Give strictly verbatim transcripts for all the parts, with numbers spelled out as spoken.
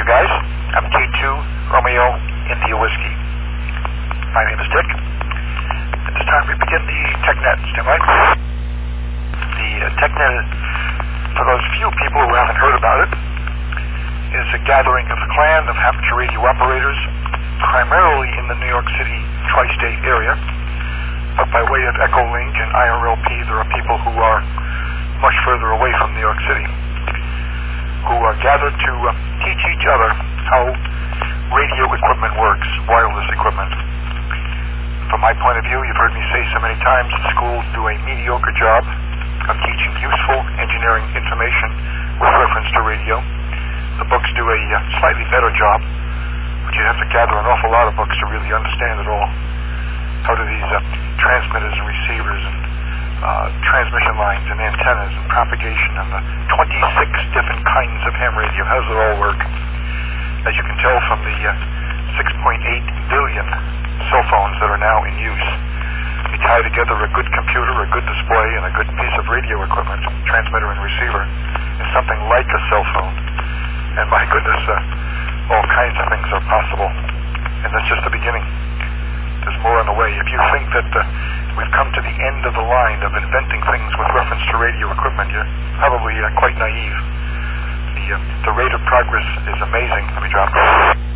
you guys. I'm T two Romeo India Whiskey. My name is Dick. At this time we begin the TechNet. Stand by. The uh, TechNet, for those few people who haven't heard about it, is a gathering of a clan of amateur radio operators, primarily in the New York City tri-state area. But by way of Echolink and I R L P, there are people who are much further away from New York City, who are gathered to uh, teach each other how radio equipment works, wireless equipment. From my point of view, you've heard me say so many times, schools do a mediocre job of teaching useful engineering information with reference to radio. The books do a uh, slightly better job, but you have to gather an awful lot of books to really understand it all. How do these uh, transmitters and receivers and uh, transmission lines and antennas and propagation and the twenty-six different kinds of ham radio, how does it all work? As you can tell from the uh, six point eight billion cell phones that are now in use, you tie together a good computer, a good display, and a good piece of radio equipment, transmitter and receiver, is something like a cell phone. And my goodness, uh, all kinds of things are possible. And that's just the beginning. There's more on the way. If you think that uh, we've come to the end of the line of inventing things with reference to radio equipment, you're probably uh, quite naive. The, uh, the rate of progress is amazing. Let me drop it.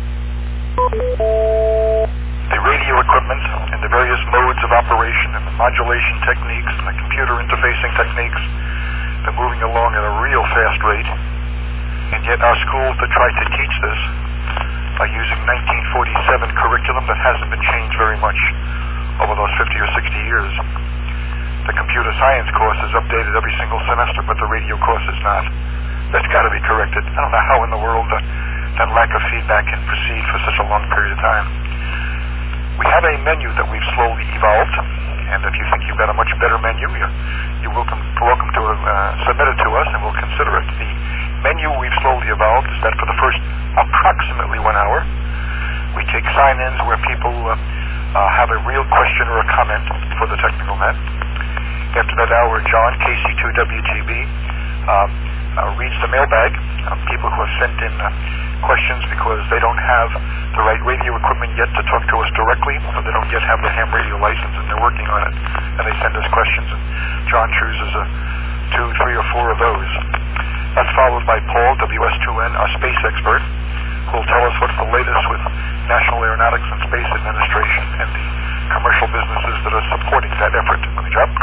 The radio equipment and the various modes of operation and the modulation techniques and the computer interfacing techniques, they're moving along at a real fast rate. And yet our schools that try to teach this are using nineteen forty-seven curriculum that hasn't been changed very much over those fifty or sixty years. The computer science course is updated every single semester, but the radio course is not. That's got to be corrected. I don't know how in the world uh, that lack of feedback can proceed for such a long period of time. We have a menu that we've slowly evolved, and if you think you've got a much better menu, you're, you're welcome, welcome to uh, submit it to us, and we'll consider it. The menu we've slowly evolved is that for the first approximately one hour, we take sign-ins where people uh, uh, have a real question or a comment for the technical net. After that hour, John, K C two W G B, uh, uh, reads the mailbag of people who have sent in uh, questions because they don't have the right radio equipment yet to talk to us directly, or they don't yet have the ham radio license and they're working on it, and they send us questions, and John chooses uh, two, three, or four of those. That's followed by Paul, W S two N, our space expert, who will tell us what's the latest with National Aeronautics and Space Administration and the commercial businesses that are supporting that effort. Let me drop.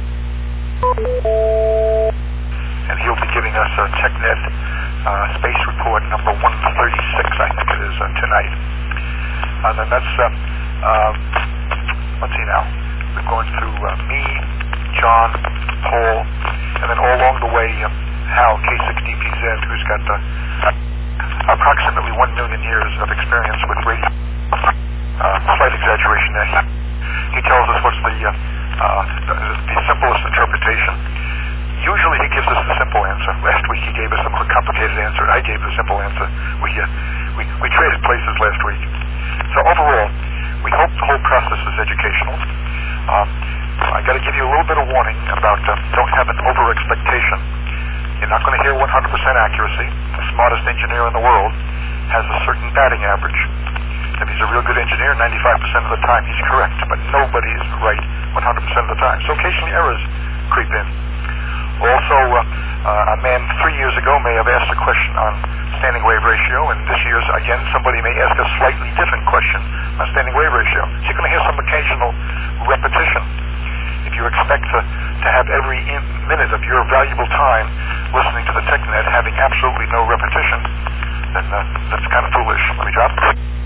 And he'll be giving us a TechNet uh, space report number one thirty-six, I think it is, uh, tonight. And then that's, uh, uh, let's see now, we've gone through uh, me, John, Paul, and then all along the way, uh, Hal, K six D P Z, who's got uh, approximately one million years of experience with radio. Uh, slight exaggeration there. He tells us what's the, uh, uh, the, the simplest interpretation. Usually he gives us the simple answer. Last week he gave us a more complicated answer. I gave the simple answer. We, uh, we, we traded places last week. So overall, we hope the whole process is educational. Um, I got to give you a little bit of warning about uh, don't have an over-expectation. You're not going to hear one hundred percent accuracy. The smartest engineer in the world has a certain batting average. If he's a real good engineer, ninety-five percent of the time he's correct, but nobody is right one hundred percent of the time. So occasionally errors creep in. Also, uh, uh, a man three years ago may have asked a question on standing wave ratio, and this year's, again, somebody may ask a slightly different question on standing wave ratio. So you're going to hear some occasional repetition. If you expect to, to have every in minute of your valuable time listening to the TechNet having absolutely no repetition, then uh, that's kind of foolish. Let me drop.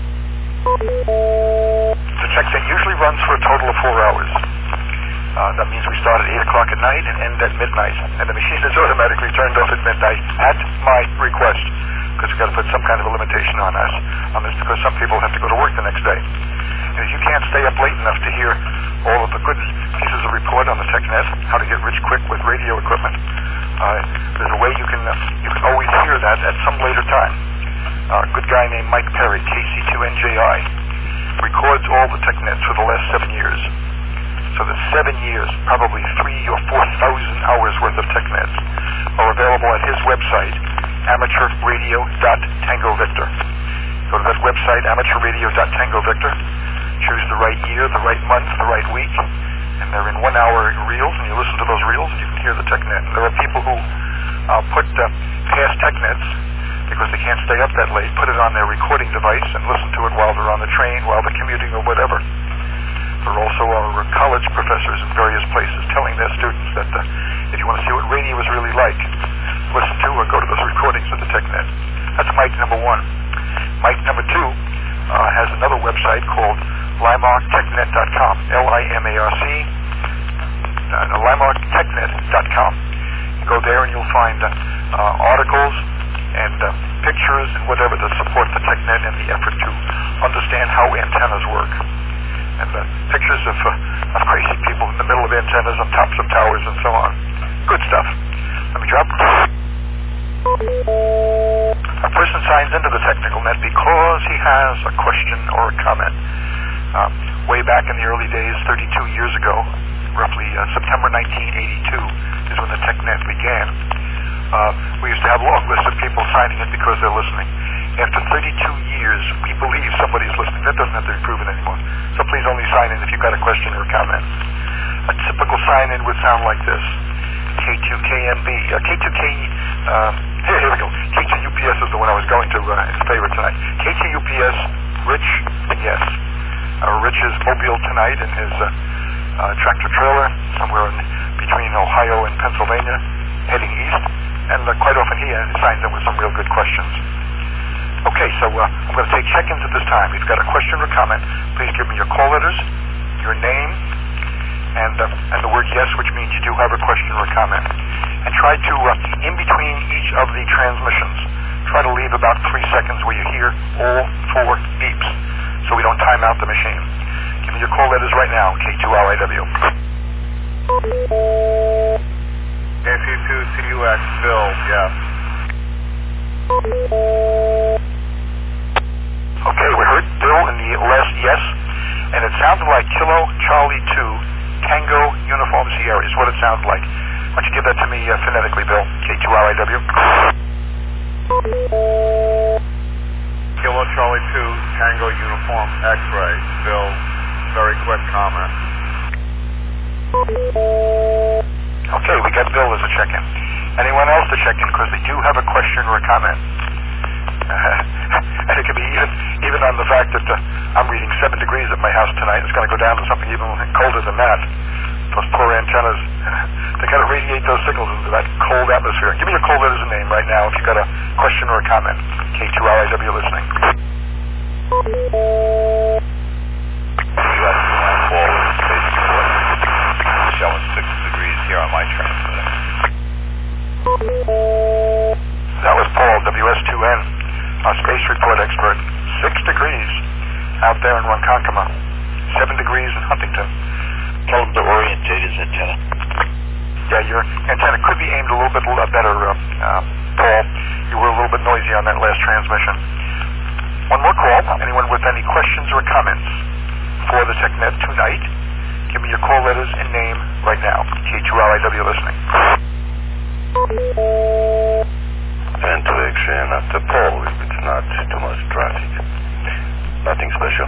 The TechNet usually runs for a total of four hours. Uh, that means we start at eight o'clock at night and end at midnight. And the machine is automatically turned off at midnight at my request, because we've got to put some kind of a limitation on us, on this, because some people have to go to work the next day. And if you can't stay up late enough to hear all of the good pieces of report on the TechNet, how to get rich quick with radio equipment, uh, there's a way you can uh, you can always hear that at some later time. Uh, a good guy named Mike Perry, K C two N J I, records all the TechNets for the last seven years. So the seven years, probably three or four thousand hours worth of TechNets are available at his website, amateur radio dot tango victor. Go to that website, amateur radio dot tango victor. Choose the right year, the right month, the right week, and they're in one-hour reels, and you listen to those reels, and you can hear the TechNet. And there are people who uh, put uh, past TechNets, because they can't stay up that late, put it on their recording device and listen to it while they're on the train, while they're commuting, or whatever. There also are college professors in various places telling their students that uh, if you want to see what radio is really like, listen to or go to those recordings of the TechNet. That's mic number one. Mic number two uh, has another website called Limark Technet dot com, L I M A R C, uh, Limark Technet dot com. You go there and you'll find uh, uh, articles and uh, pictures and whatever that support the TechNet and the effort to understand how antennas work. And uh, pictures of, uh, of crazy people in the middle of antennas on tops of towers and so on. Good stuff. Let me drop. A person signs into the Technical Net because he has a question or a comment. Uh, way back in the early days, thirty-two years ago, roughly uh, September nineteen eighty-two is when the TechNet began. Uh, we used to have long lists of people signing it because they're listening. After thirty-two years, we believe somebody's listening. That doesn't have to be proven anymore. So please only sign in if you've got a question or a comment. A typical sign-in would sound like this. K two K M B. Uh, K two K... Uh, here, here we go. K two U P S is the one I was going to uh, in favor tonight. K two U P S, Rich, yes. Uh, Rich is Mobile tonight in his uh, uh, tractor trailer somewhere in between Ohio and Pennsylvania, heading east. And uh, quite often he uh, signs in with some real good questions. Okay, so uh, I'm going to take check-ins at this time. If you've got a question or comment, please give me your call letters, your name, and uh, and the word yes, which means you do have a question or a comment. And try to, uh, in between each of the transmissions, try to leave about three seconds where you hear all four beeps, so we don't time out the machine. Give me your call letters right now, K two R I W. K C two C U X, Bill, yes. Okay, we heard Bill in the last yes, and it sounded like Kilo Charlie two Tango Uniform Sierra is what it sounds like. Why don't you give that to me uh, phonetically, Bill? K two R I W. Kilo Charlie two Tango Uniform X-ray, Bill. Very quick comment. Okay, we got Bill as a check-in. Anyone else to check in? Because they do have a question or a comment. Uh, and it could be even even on the fact that uh, I'm reading seven degrees at my house tonight. It's going to go down to something even colder than that. Those poor antennas, they got to radiate those signals into that cold atmosphere. Give me your call letters and name right now if you've got a question or a comment. K two R I W listening. Showing six degrees here on my transmitter. That was Paul, W S two N, our space report expert. Six degrees out there in Ronkonkoma. Seven degrees in Huntington. Tell him to orientate his antenna. Yeah, your antenna could be aimed a little bit better, uh, uh, Paul. You were a little bit noisy on that last transmission. One more call. Anyone with any questions or comments for the TechNet tonight? Give me your call letters and name right now. K two R I W listening. And to X-ray and after Paul, if it's not too much traffic. Nothing special.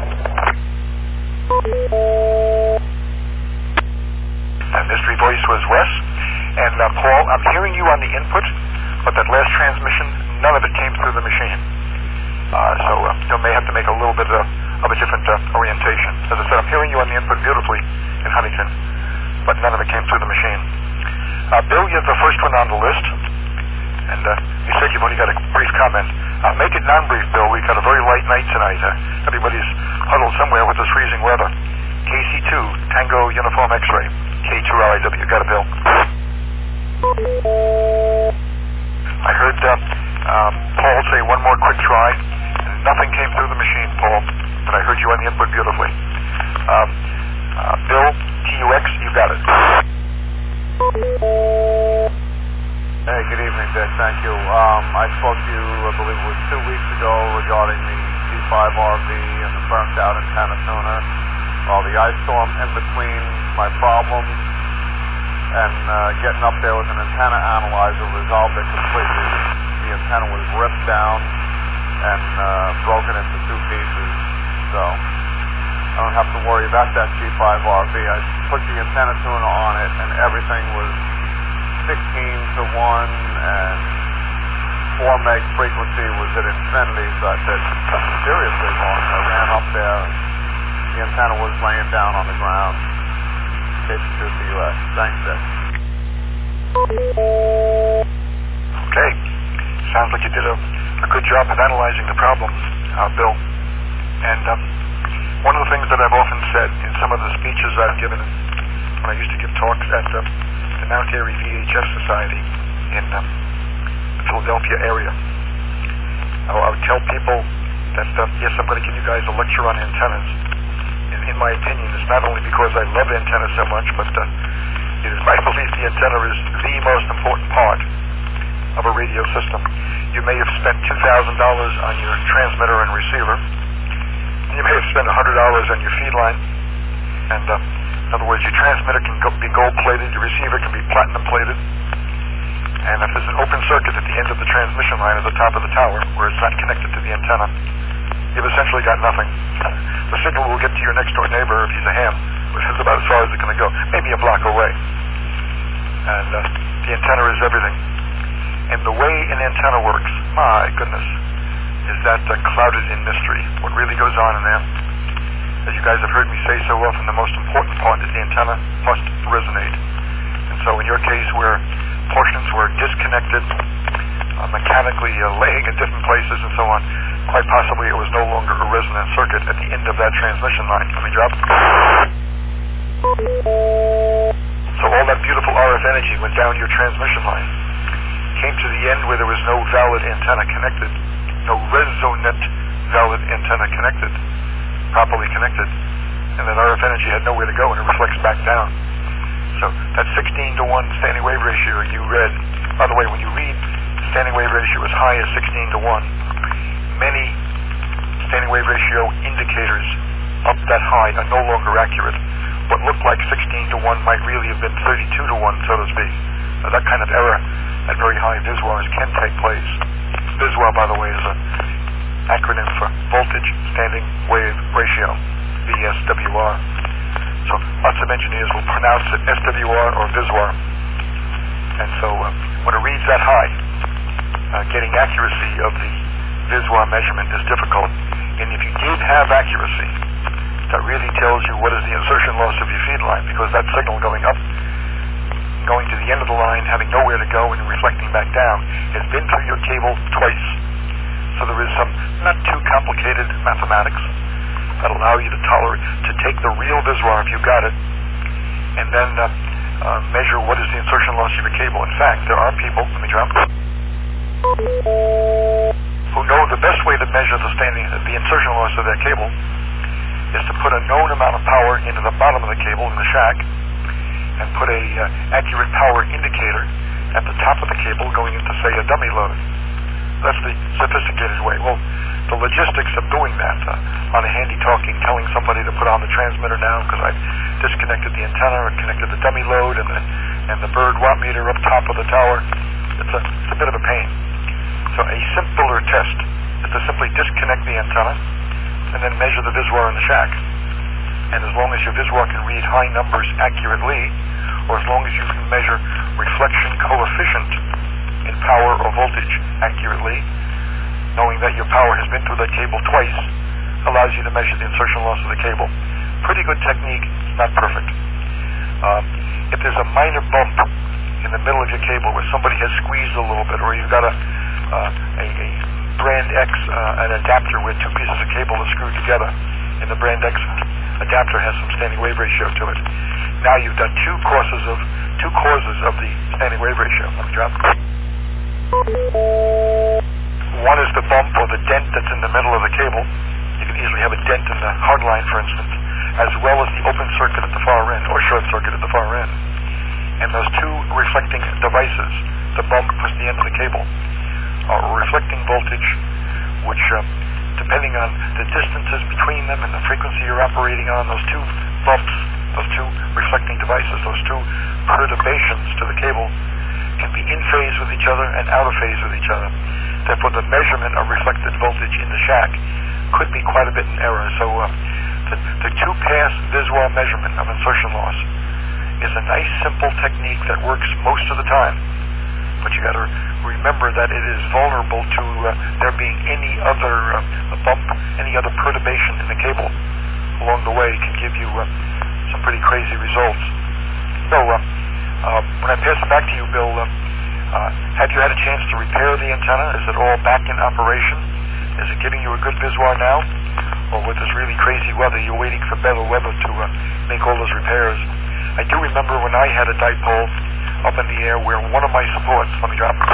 That mystery voice was Wes. And uh, Paul, I'm hearing you on the input, but that last transmission, none of it came through the machine. Uh, so uh, you may have to make a little bit uh, of a different uh, orientation. As I said, I'm hearing you on the input beautifully in Huntington, but none of it came through the machine. Uh, Bill, you're the first one on the list, and uh, you said you've only got a brief comment. Uh, make it non-brief, Bill. We've got a very light night tonight. Uh, everybody's huddled somewhere with this freezing weather. K C two, Tango Uniform X-ray. K two R I W. Got it, Bill. I heard uh, um, Paul say one more quick try. Nothing came through the machine, Paul, but I heard you on the input beautifully. Um, uh, Bill, T U X, you got it. Hey, good evening, Dick. Thank you. Um, I spoke to you, I believe it was two weeks ago, regarding the G five R V and the burnt out antenna tuner. Well, the ice storm in between my problems and uh, getting up there with an antenna analyzer resolved it completely. The antenna was ripped down and uh, broken into two pieces. So I don't have to worry about that G five R V. I put the antenna tuner on it, and everything was sixteen to one, and four meg frequency was at infinity. So I said, something seriously wrong. I ran up there, and the antenna was laying down on the ground. K C two C U S. Thanks, Dick. Okay. Sounds like you did a, a good job of analyzing the problem, uh, Bill. And um, one of the things that I've often said in some of the speeches I've given when I used to give talks at uh, the Mount Airy V H F Society in um, the Philadelphia area, I, I would tell people that, uh, yes, I'm going to give you guys a lecture on antennas. In, in my opinion, it's not only because I love antennas so much, but uh, it is my belief the antenna is the most important part of a radio system. You may have spent two thousand dollars on your transmitter and receiver. You may have spent one hundred dollars on your feed line. And uh, in other words, your transmitter can go, be gold-plated, your receiver can be platinum-plated. And if there's an open circuit at the end of the transmission line at the top of the tower, where it's not connected to the antenna, you've essentially got nothing. The signal will get to your next-door neighbor if he's a ham, which is about as far as it's going to go, maybe a block away. And uh, the antenna is everything. And the way an antenna works, my goodness, is that uh, clouded in mystery. What really goes on in there, as you guys have heard me say so often, the most important part is the antenna must resonate. And so in your case, where portions were disconnected, uh, mechanically uh, laying at different places and so on, quite possibly it was no longer a resonant circuit at the end of that transmission line. Let me drop. So all that beautiful R F energy went down your transmission line, came to the end where there was no valid antenna connected, no resonant valid antenna connected, properly connected, and that R F energy had nowhere to go, and it reflects back down. So that sixteen to one standing wave ratio you read, by the way, when you read standing wave ratio as high as sixteen to one, many standing wave ratio indicators up that high are no longer accurate. What looked like sixteen to one might really have been thirty-two to one, so to speak. Now, that kind of error at very high V S W Rs can take place. V S W R, by the way, is an acronym for voltage standing wave ratio, V S W R. So lots of engineers will pronounce it S W R or V S W R. And so uh, when it reads that high, uh, getting accuracy of the V S W R measurement is difficult. And if you did have accuracy, that really tells you what is the insertion loss of your feed line, because that signal going up, going to the end of the line, having nowhere to go and reflecting back down, has been through your cable twice. So there is some not too complicated mathematics that allow you to tolerate, to take the real V S W R if you've got it, and then uh, uh, measure what is the insertion loss of your cable. In fact, there are people, let me drop, who know the best way to measure the standing, the insertion loss of their cable is to put a known amount of power into the bottom of the cable in the shack and put a uh, accurate power indicator at the top of the cable going into, say, a dummy load. That's the sophisticated way. Well, the logistics of doing that uh, on a handy talking, telling somebody to put on the transmitter now because I've disconnected the antenna and connected the dummy load and the, and the bird watt meter up top of the tower, it's a, it's a bit of a pain. So a simpler test is to simply disconnect the antenna and then measure the V S W R in the shack. And as long as your V S W R can read high numbers accurately, or as long as you can measure reflection coefficient in power or voltage accurately, knowing that your power has been through the cable twice, allows you to measure the insertion loss of the cable. Pretty good technique, not perfect. Um, if there's a minor bump in the middle of your cable where somebody has squeezed a little bit, or you've got a, uh, a, a brand X, uh, an adapter where two pieces of cable are screwed together, and the brand X adapter has some standing wave ratio to it. Now you've done two causes of two causes of the standing wave ratio. Let me drop. One is the bump or the dent that's in the middle of the cable. You can easily have a dent in the hard line, for instance, as well as the open circuit at the far end, or short circuit at the far end. And those two reflecting devices, the bump plus the end of the cable, are reflecting voltage, which, uh, depending on the distances between them and the frequency you're operating on, those two bumps, those two reflecting devices, those two perturbations to the cable can be in phase with each other and out of phase with each other. Therefore, the measurement of reflected voltage in the shack could be quite a bit in error. So uh, the, the two-pass visual measurement of insertion loss is a nice, simple technique that works most of the time. But you got to remember that it is vulnerable to uh, there being any other uh, bump, any other perturbation in the cable along the way can give you uh, some pretty crazy results. So uh, uh, when I pass it back to you, Bill, uh, uh, have you had a chance to repair the antenna? Is it all back in operation? Is it giving you a good visual now? Or with this really crazy weather, you're waiting for better weather to uh, make all those repairs? I do remember when I had a dipole up in the air where one of my supports, let me drop,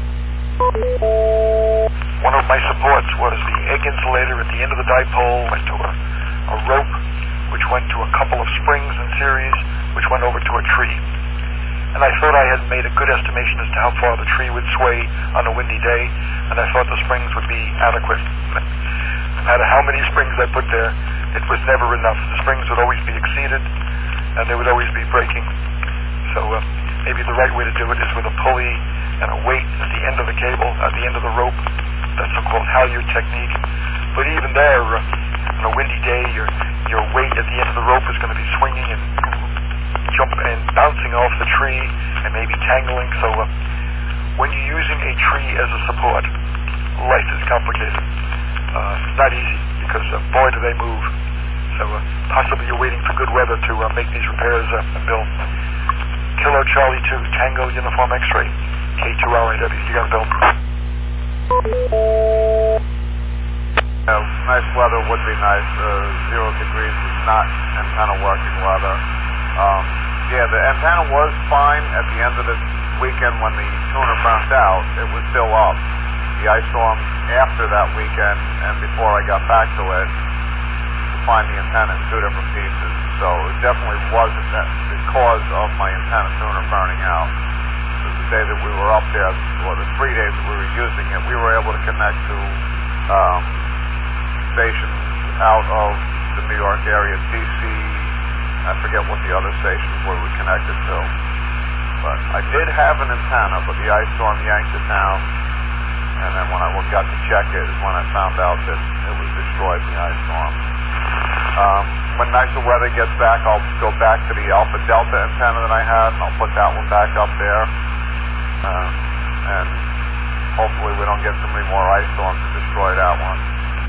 one of my supports was the egg insulator at the end of the dipole, went to a, a rope, which went to a couple of springs in series, which went over to a tree. And I thought I had made a good estimation as to how far the tree would sway on a windy day, and I thought the springs would be adequate. No matter how many springs I put there, it was never enough. The springs would always be exceeded, and they would always be breaking. So uh, maybe the right way to do it is with a pulley and a weight at the end of the cable, at the end of the rope. That's so-called halyard technique. But even there, uh, on a windy day, your your weight at the end of the rope is going to be swinging and jump and bouncing off the tree and maybe tangling. So uh, when you're using a tree as a support, life is complicated. Uh, it's not easy because uh, boy do they move. So uh, possibly you're waiting for good weather to uh, make these repairs, uh, Bill. Kilo Charlie two, Tango Uniform X-Ray, K two R I W. You got it, Bill. Uh, nice weather would be nice. Uh, zero degrees is not antenna working weather. Um, yeah, the antenna was fine at the end of the weekend when the tuner burnt out. It was still up. The ice storm after that weekend and before I got back to it, to find the antenna in two different pieces. So it definitely wasn't that the cause of my antenna tuner burning out. So the day that we were up there, or the three days that we were using it, we were able to connect to um, stations out of the New York area, D C, I forget what the other stations were we connected to. But I did have an antenna, but the ice storm yanked it down. And then when I got to check it is when I found out that it was destroyed in the ice storm. Um, when nicer weather gets back, I'll go back to the Alpha Delta antenna that I had, and I'll put that one back up there. Uh, and hopefully we don't get so many more ice storms to destroy that one.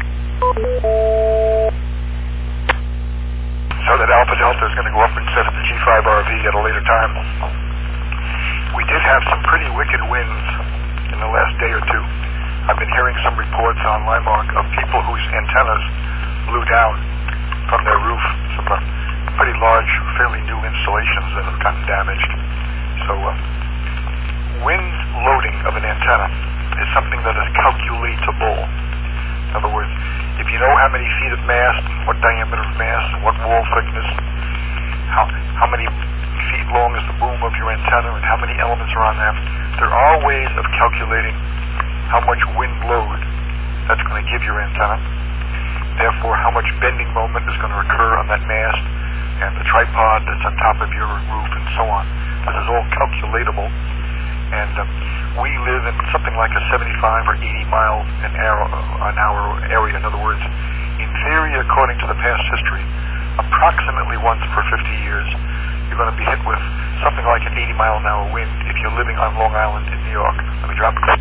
So that Alpha Delta is going to go up instead of the G five R V at a later time. We did have some pretty wicked winds in the last day or two. I've been hearing some reports on Limark of people whose antennas blew down from their roof. Some uh, pretty large, fairly new installations that have gotten damaged. So uh, wind loading of an antenna is something that is calculatable. In other words, if you know how many feet of mast, what diameter of mast, what wall thickness, how how many feet long is the boom of your antenna, and how many elements are on there, there are ways of calculating how much wind load that's going to give your antenna. Therefore, how much bending moment is going to occur on that mast and the tripod that's on top of your roof and so on. This is all calculatable. And um, we live in something like a seventy-five or eighty mile an hour, an hour area. In other words, in theory, according to the past history, approximately once per fifty years, you're going to be hit with something like an eighty mile an hour wind if you're living on Long Island in New York. Let me drop it.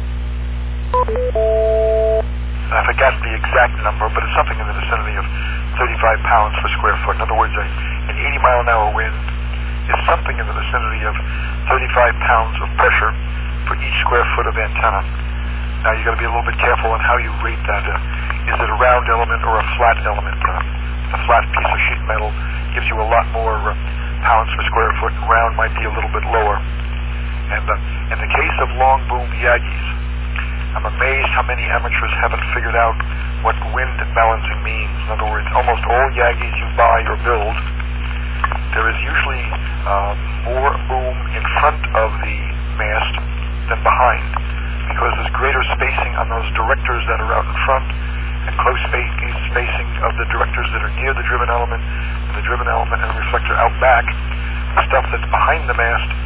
I forgot the exact number, but it's something in the vicinity of thirty-five pounds per square foot. In other words, a, an eighty mile an hour wind is something in the vicinity of thirty-five pounds of pressure for each square foot of antenna. Now you got to be a little bit careful on how you rate that. Uh, is it a round element or a flat element? Uh, a flat piece of sheet metal gives you a lot more uh, pounds per square foot, and round might be a little bit lower. And uh, in the case of long boom Yagis, I'm amazed how many amateurs haven't figured out what wind balancing means. In other words, almost all Yagis you buy or build, there is usually uh, more boom in front of the mast than behind, because there's greater spacing on those directors that are out in front, and close spacing, spacing of the directors that are near the driven element, and the driven element and the reflector out back. The stuff that's behind the mast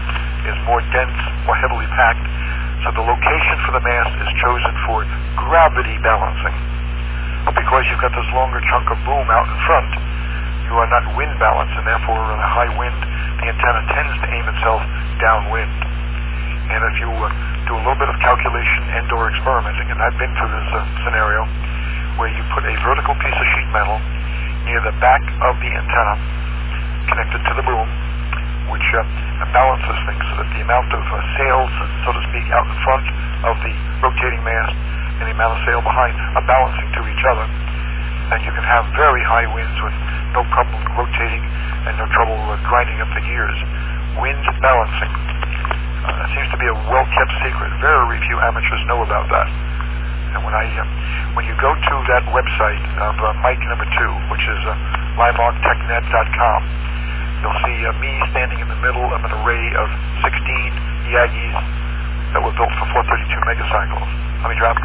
is more dense, more heavily packed. So the location for the mast is chosen for gravity balancing. But because you've got this longer chunk of boom out in front, you are not wind balanced, and therefore in a high wind, the antenna tends to aim itself downwind. And if you uh, do a little bit of calculation and or experimenting, and I've been through this uh, scenario, where you put a vertical piece of sheet metal near the back of the antenna, connected to the boom, which uh, balances things so that the amount of uh, sails, so to speak, out in front of the rotating mast and the amount of sail behind are balancing to each other. And you can have very high winds with no problem rotating and no trouble uh, grinding up the gears. Wind balancing. Uh, it seems to be a well-kept secret. Very few amateurs know about that. And when I, uh, when you go to that website of uh, Mike number two, which is uh, Limark Technet dot com, you'll see uh, me standing in the middle of an array of sixteen Yagis that were built for four thirty-two megacycles. Let me drop.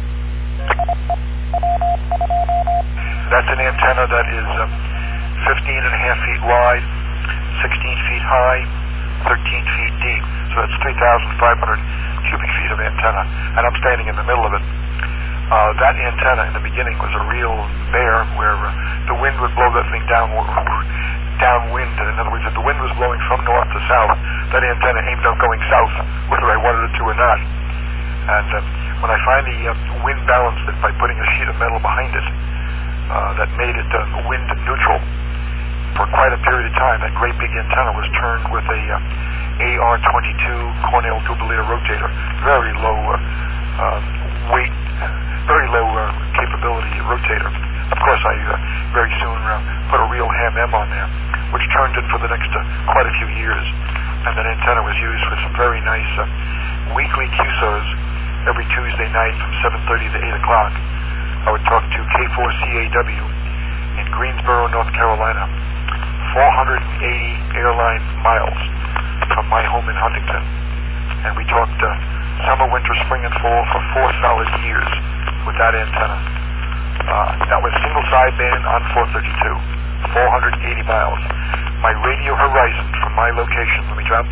That's an antenna that is uh, fifteen and a half feet wide, sixteen feet high, thirteen feet deep. So that's three thousand five hundred cubic feet of antenna, and I'm standing in the middle of it. Uh, that antenna in the beginning was a real bear, where uh, the wind would blow that thing down, downwind. In other words, if the wind was blowing from north to south, that antenna aimed up going south, whether I wanted it to or not. And uh, when I finally uh, wind balanced it by putting a sheet of metal behind it, uh, that made it uh, wind neutral, for quite a period of time, that great big antenna was turned with a uh, A R twenty-two Cornell duplicator rotator, very low uh, uh, weight, very low uh, capability rotator. Of course, I uh, very soon uh, put a real ham M on there, which turned it for the next uh, quite a few years. And that antenna was used for some very nice uh, weekly Q S Os every Tuesday night from seven thirty to eight o'clock. I would talk to K four C A W in Greensboro, North Carolina, four hundred eighty airline miles from my home in Huntington. And we talked uh, summer, winter, spring, and fall for four solid years with that antenna. Uh, that was single sideband on four thirty-two, four hundred eighty miles. My radio horizon from my location, let me drop.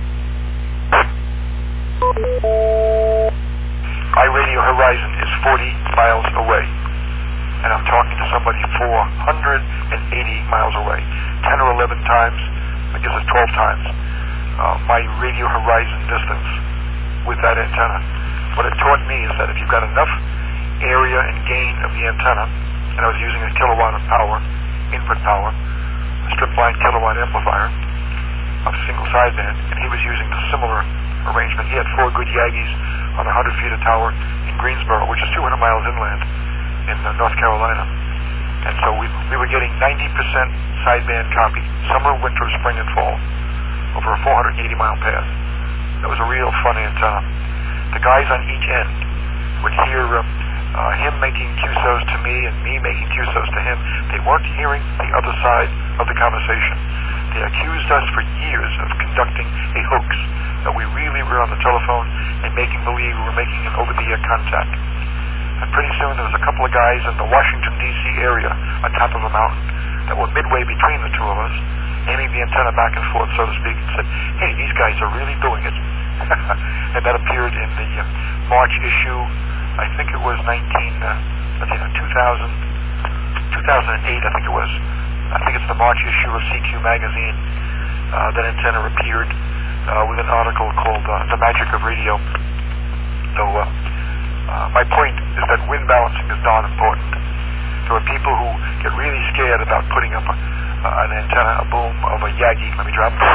My radio horizon is forty miles away, and I'm talking to somebody four hundred eighty miles away, ten or eleven times, I guess it's twelve times, uh, my radio horizon distance with that antenna. What it taught me is that if you've got enough area and gain of the antenna, and I was using a kilowatt of power, input power, a strip line kilowatt amplifier of single sideband, and he was using a similar arrangement. He had four good Yagis on one hundred feet of tower in Greensboro, which is two hundred miles inland in uh, North Carolina. And so we we were getting ninety percent sideband copy, summer, winter, spring, and fall, over a four hundred eighty mile path. That was a real fun antenna. The guys on each end would hear uh, uh, him making Q S Os to me and me making Q S Os to him. They weren't hearing the other side of the conversation. They accused us for years of conducting a hoax, that we really were on the telephone and making believe we were making an over-the-air contact. And pretty soon there was a couple of guys in the Washington, D C area on top of a mountain that were midway between the two of us, aiming the antenna back and forth, so to speak, and said, hey, these guys are really doing it. And that appeared in the uh, March issue, I think it was nineteen, uh, let's see, two thousand, two thousand eight, I think it was. I think it's the March issue of C Q magazine. Uh, that antenna appeared uh, with an article called uh, The Magic of Radio. So uh, uh, my point is that wind balancing is darn important. There are people who get really scared about putting up a, uh, an antenna, a boom of a Yagi. Let me drop it.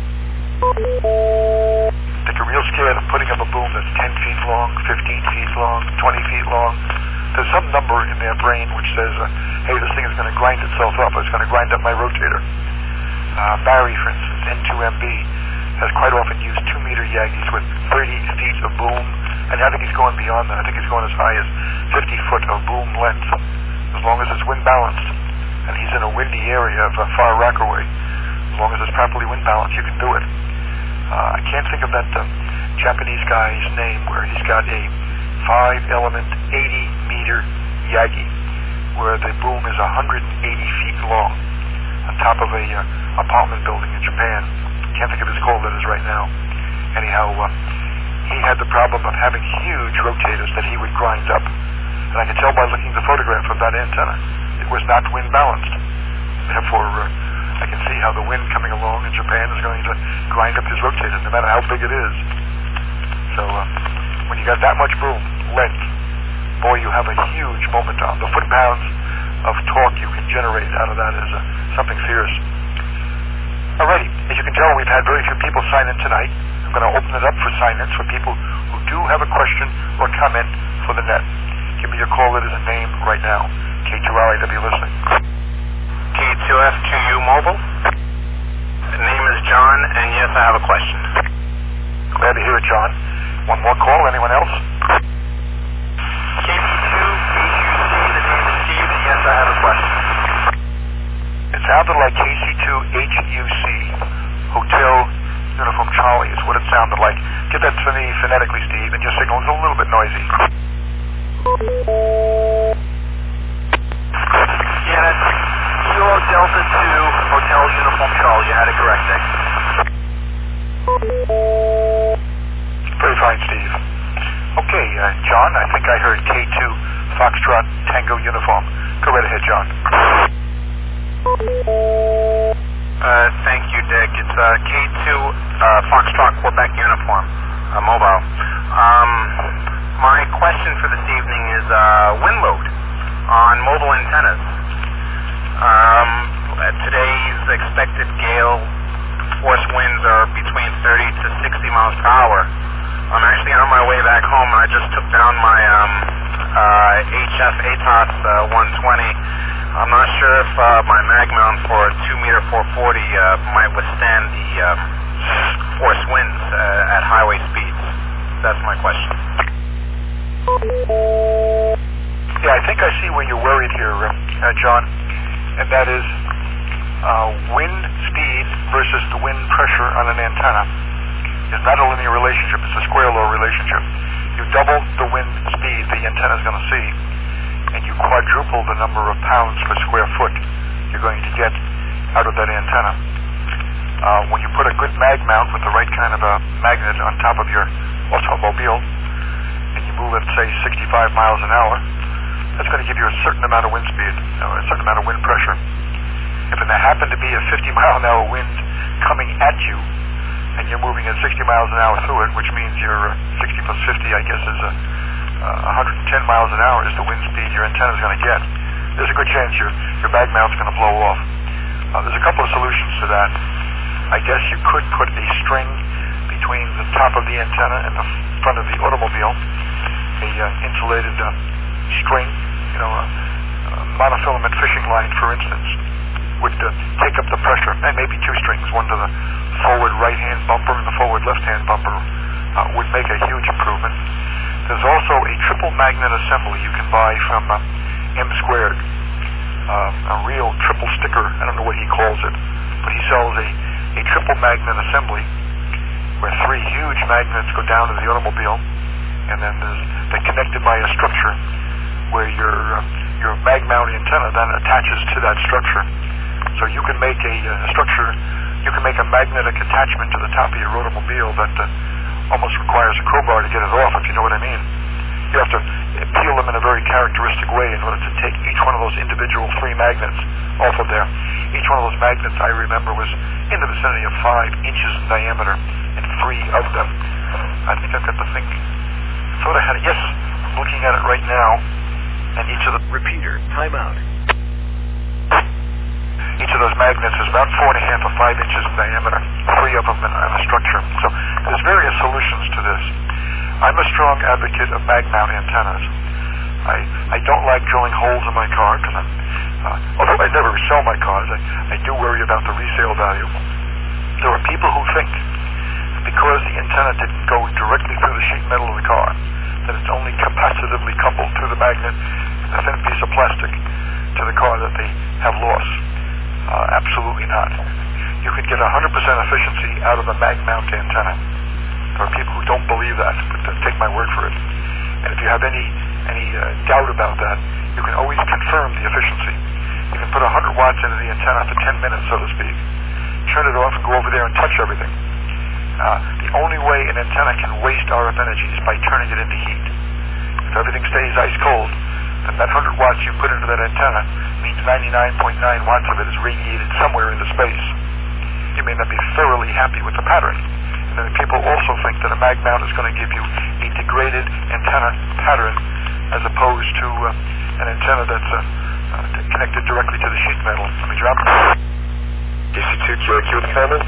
They get real scared of putting up a boom that's ten feet long, fifteen feet long, twenty feet long. There's some number in their brain which says, uh, hey, this thing is going to grind itself up. It's going to grind up my rotator. Uh, Barry, for instance, N two M B, has quite often used two meter Yagis with thirty feet of boom, and I think he's going beyond that. I think he's going as high as fifty foot of boom length, as long as it's wind balanced. And he's in a windy area of uh, Far Rockaway. As long as it's properly wind balanced, you can do it. Uh, I can't think of that uh, Japanese guy's name where he's got a five element, eighty meter Yagi, where the boom is one hundred eighty feet long, on top of a uh, apartment building in Japan. can't think of his call letters right now. Anyhow, uh, he had the problem of having huge rotators that he would grind up. And I could tell by looking at the photograph of that antenna, it was not wind balanced. Therefore, uh, I can see how the wind coming along in Japan is going to grind up his rotator, no matter how big it is. So uh, when you got that much boom, length, boy, you have a huge momentum. The foot-pounds of torque you can generate out of that is uh, something fierce. Alrighty, as you can tell, we've had very few people sign in tonight. I'm going to open it up for sign-ins for people who do have a question or comment for the net. Give me your call letters and name right now. K two R I W listening. K two F two U mobile. The name is John, and yes, I have a question. Glad to hear it, John. One more call. Anyone else? K C two H U C. The name is Steve, and yes, I have a question. It sounded like K C two H U C. Hotel Uniform Charlie is what it sounded like. Get that to me phonetically, Steve, and your signal is a little bit noisy. Yeah, that's Kilo Delta two Hotel Uniform Charlie. You had it correct, Dick. Very fine, Steve. Okay, uh, John, I think I heard K two Foxtrot Tango Uniform. Go right ahead, John. Uh, thank you, Dick. It's uh, K two uh, Foxtrot Quebec Uniform, uh, mobile. Um, my question for this evening is uh, wind load on mobile antennas. Um, today's expected gale force winds are between thirty to sixty miles per hour. I'm actually on my way back home, and I just took down my um, uh, H F A T O S uh, one twenty. I'm not sure if uh, my mag mount for a two meter four forty uh, might withstand the um, force winds uh, at highway speeds. That's my question. Yeah, I think I see where you're worried here, uh, John, and that is uh, wind speed versus the wind pressure on an antenna is not a linear relationship, it's a square law relationship. You double the wind speed the antenna is going to see, and you quadruple the number of pounds per square foot you're going to get out of that antenna. Uh, when you put a good mag mount with the right kind of a magnet on top of your automobile, and you move it, say, sixty-five miles an hour, that's going to give you a certain amount of wind speed, you know, a certain amount of wind pressure. If there happened to be a fifty mile an hour wind coming at you, and you're moving at sixty miles an hour through it, which means your uh, sixty plus fifty, I guess, is a Uh, one hundred ten miles an hour is the wind speed your antenna is going to get. There's a good chance your, your mag mount's going to blow off. Uh, there's a couple of solutions to that. I guess you could put a string between the top of the antenna and the front of the automobile, a uh, insulated uh, string, you know, a, a monofilament fishing line, for instance, would uh, take up the pressure, and maybe two strings, one to the forward right-hand bumper and the forward left-hand bumper uh, would make a huge improvement. There's also a triple magnet assembly you can buy from uh, M Squared, uh, a real triple sticker. I don't know what he calls it, but he sells a, a triple magnet assembly where three huge magnets go down to the automobile, and then there's, they're connected by a structure where your uh, your mag mount antenna then attaches to that structure. So you can make a, a structure, you can make a magnetic attachment to the top of your automobile that uh, almost requires a crowbar to get it off, if you know what I mean. You have to peel them in a very characteristic way in order to take each one of those individual three magnets off of there. Each one of those magnets, I remember, was in the vicinity of five inches in diameter, and three of them. I think I've got the thing. I thought I had it. Yes, I'm looking at it right now. And each of the repeater timeout. Each of those magnets is about four and a half or five inches in diameter, three of them in, in a structure. So there's various solutions to this. I'm a strong advocate of mag mount antennas. I I don't like drilling holes in my car, because I'm, uh, although I never sell my cars, I, I do worry about the resale value. There are people who think that because the antenna didn't go directly through the sheet metal of the car, that it's only capacitively coupled through the magnet, a thin piece of plastic, to the car, that they have loss. Uh, absolutely not. You could get one hundred percent efficiency out of a mag mount antenna. There are people who don't believe that, but uh, take my word for it. And if you have any any uh, doubt about that, you can always confirm the efficiency. You can put one hundred watts into the antenna for ten minutes, so to speak. turn it off and go over there and touch everything. Uh, the only way an antenna can waste R F energy is by turning it into heat. If everything stays ice cold, then that one hundred watts you put into that antenna means ninety-nine point nine watts of it is radiated somewhere into space. You may not be thoroughly happy with the pattern. And then people also think that a mag mount is going to give you a degraded antenna pattern as opposed to uh, an antenna that's uh, uh, connected directly to the sheet metal. Let me drop it. D C two Q I Q with a comment?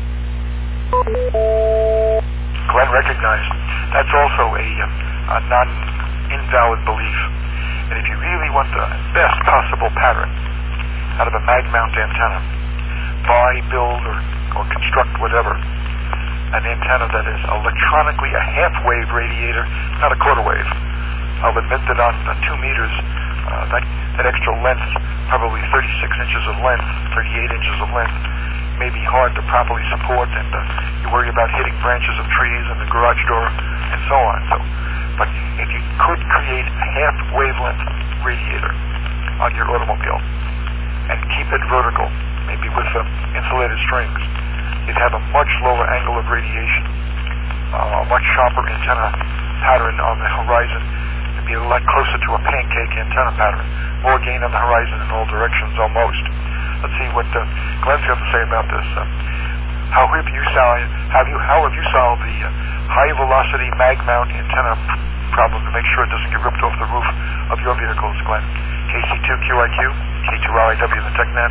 Glenn recognized that's also a, a non-invalid belief. And if you really want the best possible pattern out of a mag mount antenna, buy, build, or, or construct whatever, an antenna that is electronically a half-wave radiator, not a quarter wave. I'll admit that on, on two meters, uh, that, that extra length, probably thirty-six inches of length, thirty-eight inches of length, may be hard to properly support, and uh, you worry about hitting branches of trees and the garage door and so on. So, but if you could create a half wavelength radiator on your automobile and keep it vertical, maybe with uh, insulated strings, you'd have a much lower angle of radiation, uh, a much sharper antenna pattern on the horizon. It'd be a lot closer to a pancake antenna pattern. More gain on the horizon in all directions almost. Let's see what uh, Glenn's got to say about this. Uh, how have you solved? Have you? How have you solved the uh, high velocity mag mount antenna problem to make sure it doesn't get ripped off the roof of your vehicles, Glenn? K C two Q I Q, K two R I W, the TechNet.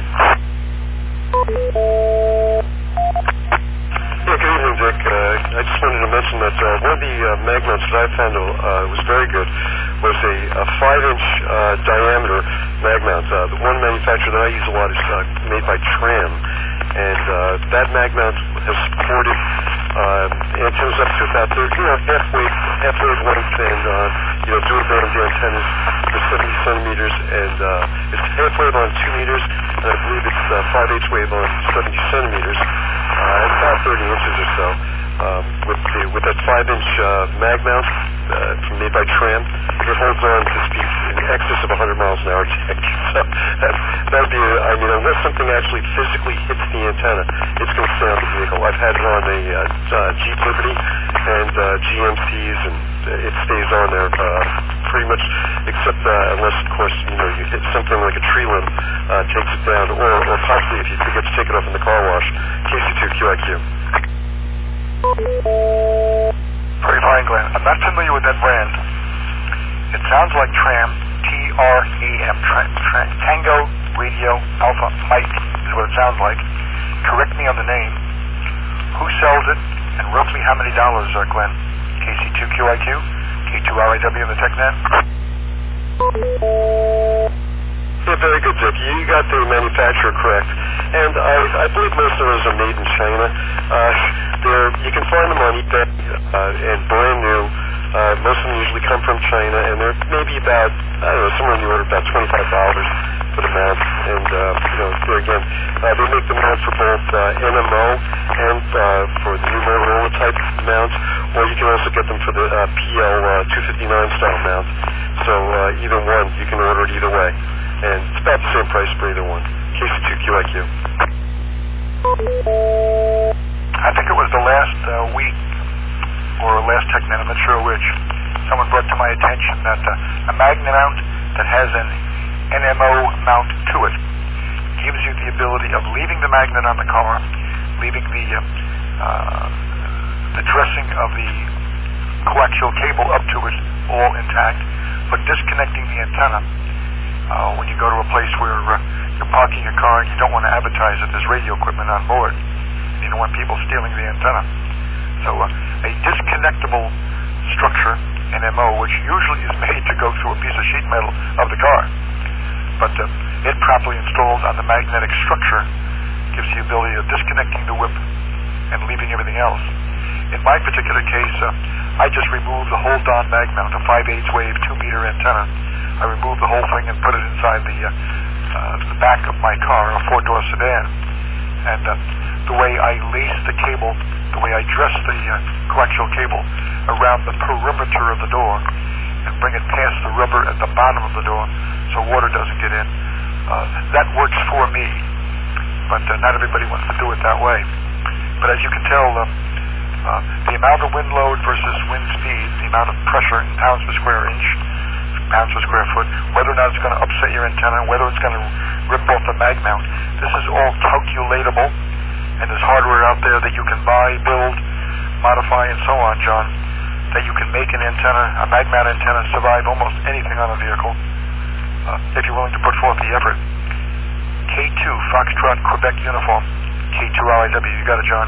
Yeah, good evening, Dick. Uh, I just wanted to mention that uh, one of the uh, mag mounts that I found uh, was very good was a, a five-inch uh, diameter mag mount. Uh, the one manufacturer that I use a lot is uh, made by Tram, and uh, that mag mount has supported uh, antennas up to about thirty, you know, half wave, half wave length, and uh, you know, dual band antennas for seventy centimeters, and uh, it's half wave on two meters, and I believe it's uh, five eighths wave on seventy centimeters. Uh, about thirty inches or so, um, with the, with that five-inch uh, mag mount uh, made by Tram. It holds on to speeds in excess of one hundred miles an hour. So that that'd be, a, I mean, unless something actually physically hits the antenna, it's going to stay on the vehicle. I've had it on a uh, uh, Jeep Liberty and uh, G M Cs, and it stays on there uh, pretty much, except uh, unless, of course, you know, you hit something like a tree limb, uh, takes it down, or, or possibly if you forget to take it off in the car wash. K C two Q I Q. Very fine, Glenn. I'm not familiar with that brand. It sounds like Tram, T R A M, tra- tra- Tango Radio Alpha Mike is what it sounds like. Correct me on the name. Who sells it, and roughly how many dollars, uh, Glenn? K C two Q I Q, K two R I W in the TechNet. Yeah, very good, Dick. You got the manufacturer correct. And I, I believe most of those are made in China. Uh, they're, you can find them on eBay uh, and brand new. Uh, most of them usually come from China, and they're maybe about, I don't know, somewhere in the order of about twenty-five dollars for the mount. And, uh, you know, there again, uh, they make the mount for both uh, N M O and uh, for the new Motorola type mount, or you can also get them for the uh, P L two fifty-nine style mount. So uh, either one, you can order it either way. And it's about the same price for either one. K C two Q I Q. I think it was the last uh, week or last TechNet, I'm not sure which, someone brought to my attention that uh, a magnet mount that has an N M O mount to it gives you the ability of leaving the magnet on the car, leaving the uh, uh, the dressing of the coaxial cable up to it all intact, but disconnecting the antenna uh, when you go to a place where uh, you're parking your car and you don't want to advertise that there's radio equipment on board. You don't want people stealing the antenna. So uh, a disconnectable structure, N M O, which usually is made to go through a piece of sheet metal of the car, but uh, it properly installed on the magnetic structure gives the ability of disconnecting the whip and leaving everything else. In my particular case, uh, I just removed the whole Don mag mount, a five eighths wave, two meter antenna. I removed the whole thing and put it inside the, uh, uh, the back of my car, a four-door sedan. And uh, the way I lace the cable, the way I dress the uh, coaxial cable around the perimeter of the door and bring it past the rubber at the bottom of the door so water doesn't get in, uh, that works for me. but uh, not everybody wants to do it that way. But as you can tell, uh, uh, the amount of wind load versus wind speed, the amount of pressure in pounds per square inch, pounds per square foot, whether or not it's going to upset your antenna, whether it's going to rip off the mag mount, this is all calculatable, and there's hardware out there that you can buy, build, modify, and so on, John, that you can make an antenna, a mag mount antenna, survive almost anything on a vehicle, uh, if you're willing to put forth the effort. K two, Foxtrot, Quebec Uniform, K two R I W, you got it, John.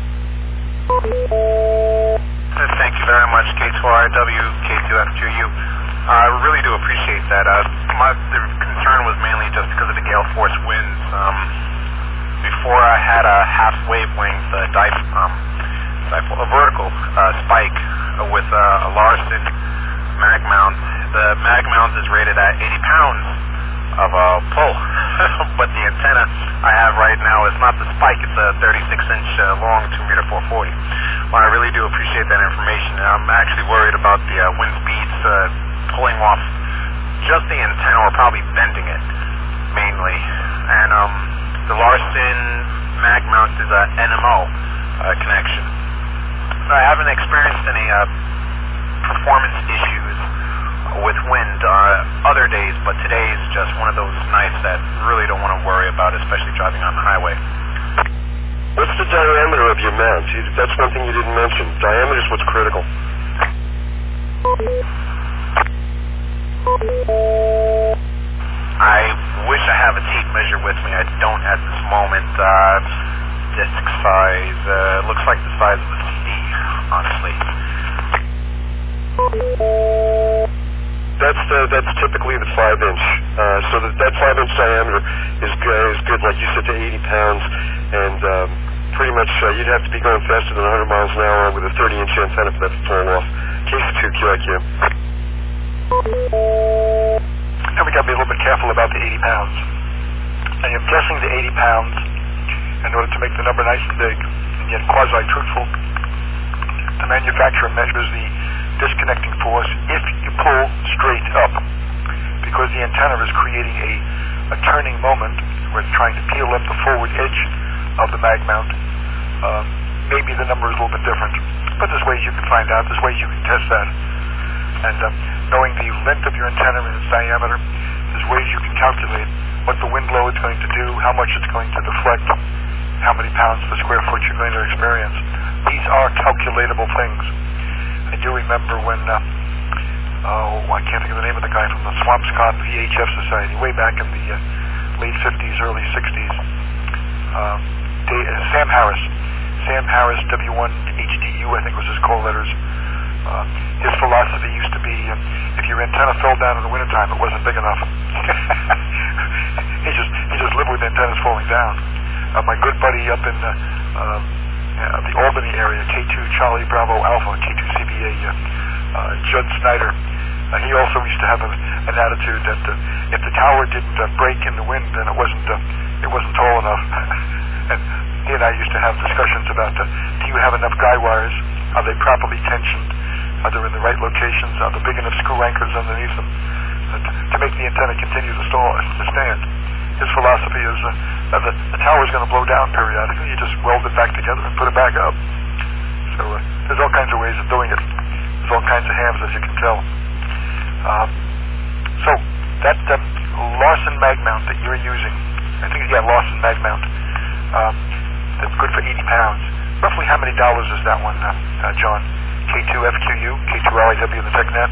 Thank you very much, K two R I W, K two F Q U. I really do appreciate that. Uh, my the concern was mainly just because of the gale force winds. Um, before I had a half wavelength uh, dip, um, dipole, a vertical uh, spike uh, with uh, a Larson mag mount. The mag mount is rated at eighty pounds of a uh, pull, but the antenna I have right now is not the spike. It's a thirty-six inch uh, long, two meter four forty. Well, I really do appreciate that information. I'm actually worried about the uh, wind speeds uh, pulling off just the antenna, or probably bending it mainly. And um, the Larson mag mount is a N M O uh, connection. I haven't experienced any uh, performance issues with wind uh, other days, but today is just one of those nights that really don't want to worry about, especially driving on the highway. What's the diameter of your mount? That's one thing you didn't mention. Diameter is what's critical. I wish I have a tape measure with me. I don't at this moment. Uh, disc size uh, looks like the size of the C D, honestly. That's the, that's typically the five inch. Uh, so that, that five inch diameter is good, is good, like you said, to eighty pounds, and um, pretty much uh, you'd have to be going faster than one hundred miles an hour with a thirty inch antenna for that to fall off. Case two, Q I Q. Now we got to be a little bit careful about the eighty pounds. I am guessing the eighty pounds in order to make the number nice and big, and yet quasi-truthful. The manufacturer measures the disconnecting force if you pull straight up, because the antenna is creating a, a turning moment where it's trying to peel up the forward edge of the mag mount. Uh, maybe the number is a little bit different, but there's ways you can find out, there's ways you can test that. And uh, knowing the length of your antenna and its diameter, there's ways you can calculate what the wind load is going to do, how much it's going to deflect, how many pounds per square foot you're going to experience. These are calculatable things. I do remember when, uh, oh, I can't think of the name of the guy from the Swampscott V H F Society, way back in the uh, late fifties, early sixties. Uh, Dave, uh, Sam Harris. Sam Harris, W one H D U, I think was his call letters. Uh, his philosophy used to be, uh, if your antenna fell down in the wintertime, it wasn't big enough. he just he just lived with antennas falling down. Uh, my good buddy up in uh, uh, uh, the Albany area, K two Charlie Bravo Alpha, K two C B A, uh, uh, Judd Snyder, uh, he also used to have a, an attitude that uh, if the tower didn't uh, break in the wind, then it wasn't uh, it wasn't tall enough. And he and I used to have discussions about, uh, do you have enough guy wires? Are they properly tensioned? Are they in the right locations? Are there big enough screw anchors underneath them uh, to, to make the antenna continue to, stall, to stand? His philosophy is uh, that the, the tower is going to blow down periodically. You just weld it back together and put it back up. So uh, there's all kinds of ways of doing it. There's all kinds of hams, as you can tell. Um, so that uh, Larson mag mount that you're using, I think you got Larson mag mount, um, that's good for eighty pounds. Roughly how many dollars is that one, uh, uh, John? K two F Q U, K two R I W in the TechNet.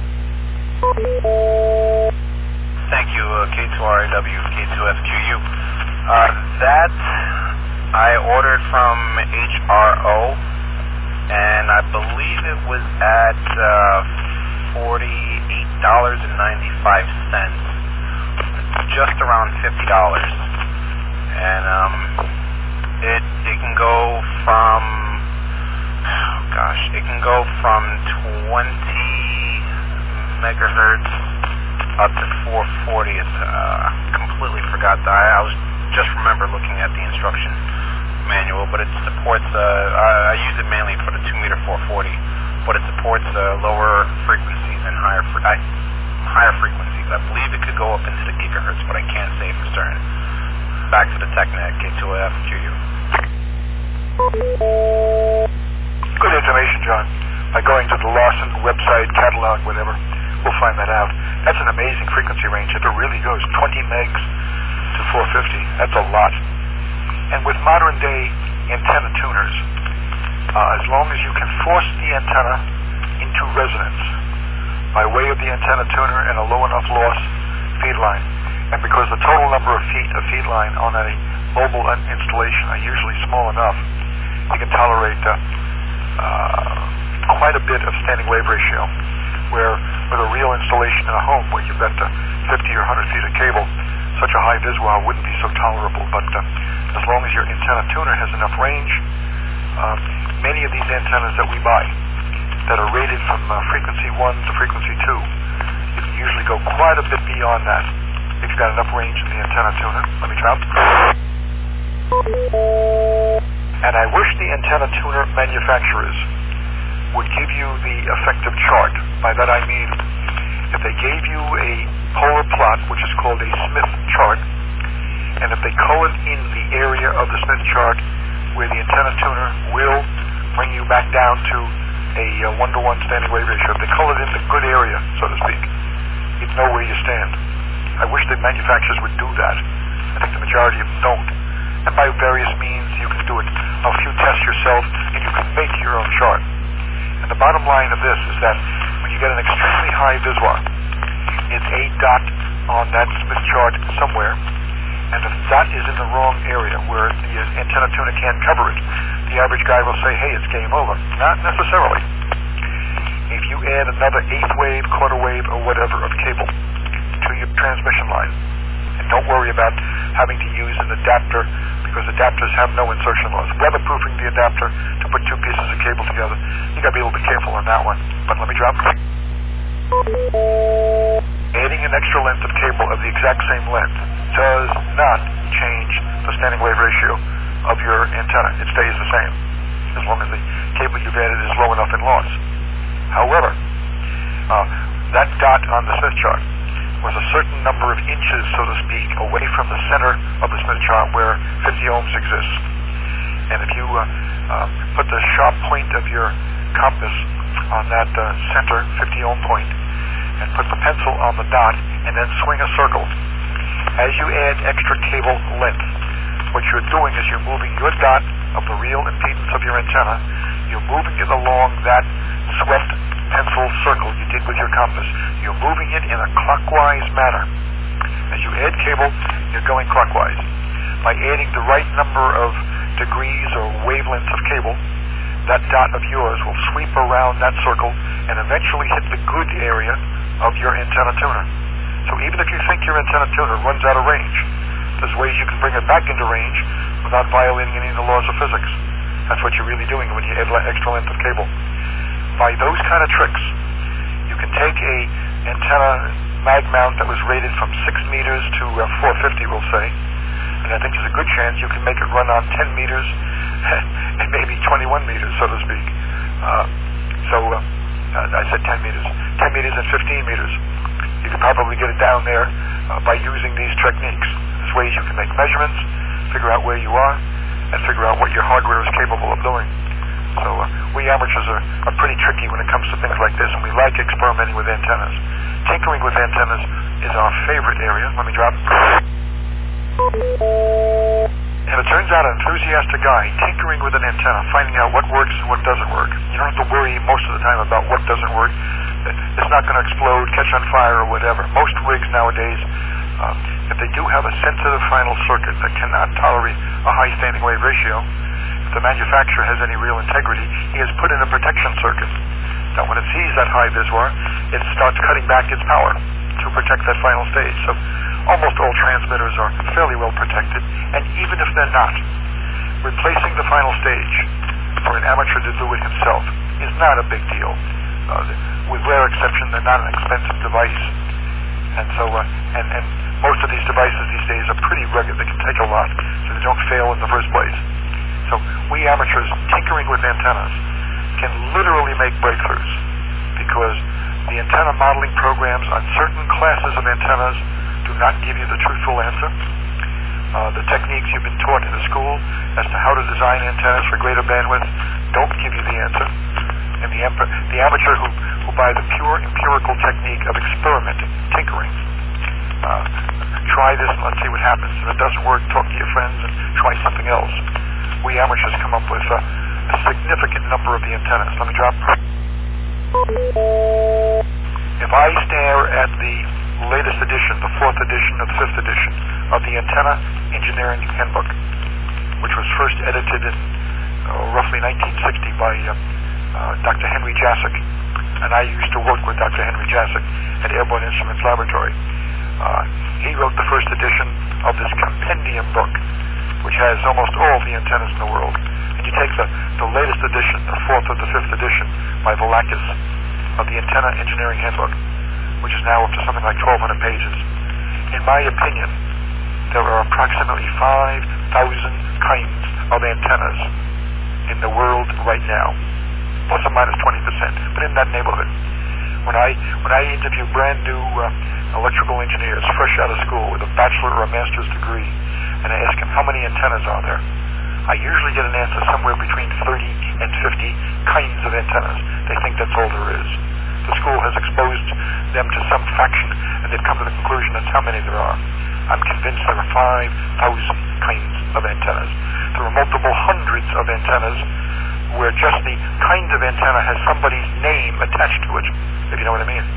Thank you, uh, K two R I W, K two F Q U. Uh, that I ordered from H R O, and I believe it was at uh, forty-eight dollars and ninety-five cents, just around fifty dollars. And um, it it can go from, oh gosh, it can go from twenty megahertz up to four forty. It's uh, completely forgot that. I, I was just remember looking at the instruction manual, but it supports. Uh, I, I use it mainly for the two meter four forty, but it supports uh, lower frequencies and higher fre- I, higher frequencies. I believe it could go up into the gigahertz, but I can't say for certain. back to the TechNet, K two F Q U. Good information, John. By going to the Larson website, catalog, whatever, we'll find that out. That's an amazing frequency range. If it really goes twenty megs to four fifty, that's a lot. And with modern day antenna tuners, uh, as long as you can force the antenna into resonance by way of the antenna tuner and a low enough loss feed line, and because the total number of feet of feed line on a mobile installation are usually small enough, you can tolerate uh, uh, quite a bit of standing wave ratio, where with a real installation in a home where you've got uh, fifty or one hundred feet of cable, such a high visual wouldn't be so tolerable. But uh, as long as your antenna tuner has enough range, uh, many of these antennas that we buy that are rated from uh, frequency one to frequency two, you can usually go quite a bit beyond that if you've got enough range in the antenna tuner. Let me try. And I wish the antenna tuner manufacturers would give you the effective chart. By that I mean, if they gave you a polar plot, which is called a Smith chart, and if they colored in the area of the Smith chart where the antenna tuner will bring you back down to a uh, one-to-one standing wave ratio, if they colored in the good area, so to speak, you'd know where you stand. I wish the manufacturers would do that. I think the majority of them don't. And by various means, you can do it a few tests yourself, and you can make your own chart. And the bottom line of this is that when you get an extremely high visual, it's a dot on that Smith chart somewhere, and if that is in the wrong area where the antenna tuner can't cover it, the average guy will say, hey, it's game over. Not necessarily. If you add another eighth wave, quarter wave, or whatever of cable to your transmission line, and don't worry about having to use an adapter, because adapters have no insertion loss. Weatherproofing the adapter to put two pieces of cable together, you got to be a little bit careful on that one. But let me drop it. Adding an extra length of cable of the exact same length does not change the standing wave ratio of your antenna. It stays the same as long as the cable you've added is low enough in loss. However, uh, that dot on the Smith chart was a certain number of inches, so to speak, away from the center of the Smith chart where fifty ohms exists. And if you uh, uh, put the sharp point of your compass on that uh, center fifty ohm point and put the pencil on the dot and then swing a circle, as you add extra cable length, what you're doing is you're moving your dot of the real impedance of your antenna, you're moving it along that swept pencil circle you did with your compass. You're moving it in a clockwise manner. As you add cable, you're going clockwise. By adding the right number of degrees or wavelengths of cable, that dot of yours will sweep around that circle and eventually hit the good area of your antenna tuner. So even if you think your antenna tuner runs out of range, there's ways you can bring it back into range without violating any of the laws of physics. That's what you're really doing when you add extra length of cable. By those kind of tricks, you can take a antenna mag mount that was rated from six meters to uh, four fifty, we'll say, and I think there's a good chance you can make it run on ten meters and maybe twenty-one meters, so to speak. Uh, so uh, I said ten meters, ten meters and fifteen meters. You can probably get it down there uh, by using these techniques. There's ways you can make measurements, figure out where you are, and figure out what your hardware is capable of doing. So uh, we amateurs are, are pretty tricky when it comes to things like this, and we like experimenting with antennas. Tinkering with antennas is our favorite area. Let me drop. And it turns out an enthusiastic guy tinkering with an antenna, finding out what works and what doesn't work. You don't have to worry most of the time about what doesn't work. It's not going to explode, catch on fire, or whatever. Most rigs nowadays, um, if they do have a sensitive final circuit that cannot tolerate a high standing wave ratio, if the manufacturer has any real integrity, he has put in a protection circuit that when it sees that high visual, it starts cutting back its power to protect that final stage. So almost all transmitters are fairly well protected, and even if they're not, replacing the final stage for an amateur to do it himself is not a big deal. Uh, with rare exception, they're not an expensive device, and so uh, and, and most of these devices these days are pretty rugged. They can take a lot, so they don't fail in the first place. So we amateurs tinkering with antennas can literally make breakthroughs, because the antenna modeling programs on certain classes of antennas do not give you the truthful answer. Uh, the techniques you've been taught in the school as to how to design antennas for greater bandwidth don't give you the answer. And the, emp- the amateur who, who by the pure empirical technique of experimenting, tinkering, uh, try this and let's see what happens. If it doesn't work, talk to your friends and try something else. We amateurs come up with uh, a significant number of the antennas. Let me drop. If I stare at the latest edition, the fourth edition or the fifth edition of the Antenna Engineering Handbook, which was first edited in uh, roughly nineteen sixty by uh, uh, Doctor Henry Jacek, and I used to work with Doctor Henry Jacek at Airborne Instruments Laboratory. Uh, he wrote the first edition of this compendium book, which has almost all the antennas in the world. And you take the, the latest edition, the fourth or the fifth edition by Volakis of the Antenna Engineering Handbook, which is now up to something like twelve hundred pages. In my opinion, there are approximately five thousand kinds of antennas in the world right now, plus or minus twenty percent, but in that neighborhood. When I when I interview brand new uh, electrical engineers fresh out of school with a bachelor or a master's degree, and I ask them how many antennas are there, I usually get an answer somewhere between thirty and fifty kinds of antennas. They think that's all there is. The school has exposed them to some fraction, and they've come to the conclusion that's how many there are. I'm convinced there are five thousand kinds of antennas. There are multiple hundreds of antennas where just the kind of antenna has somebody's name attached to it, if you know what I mean.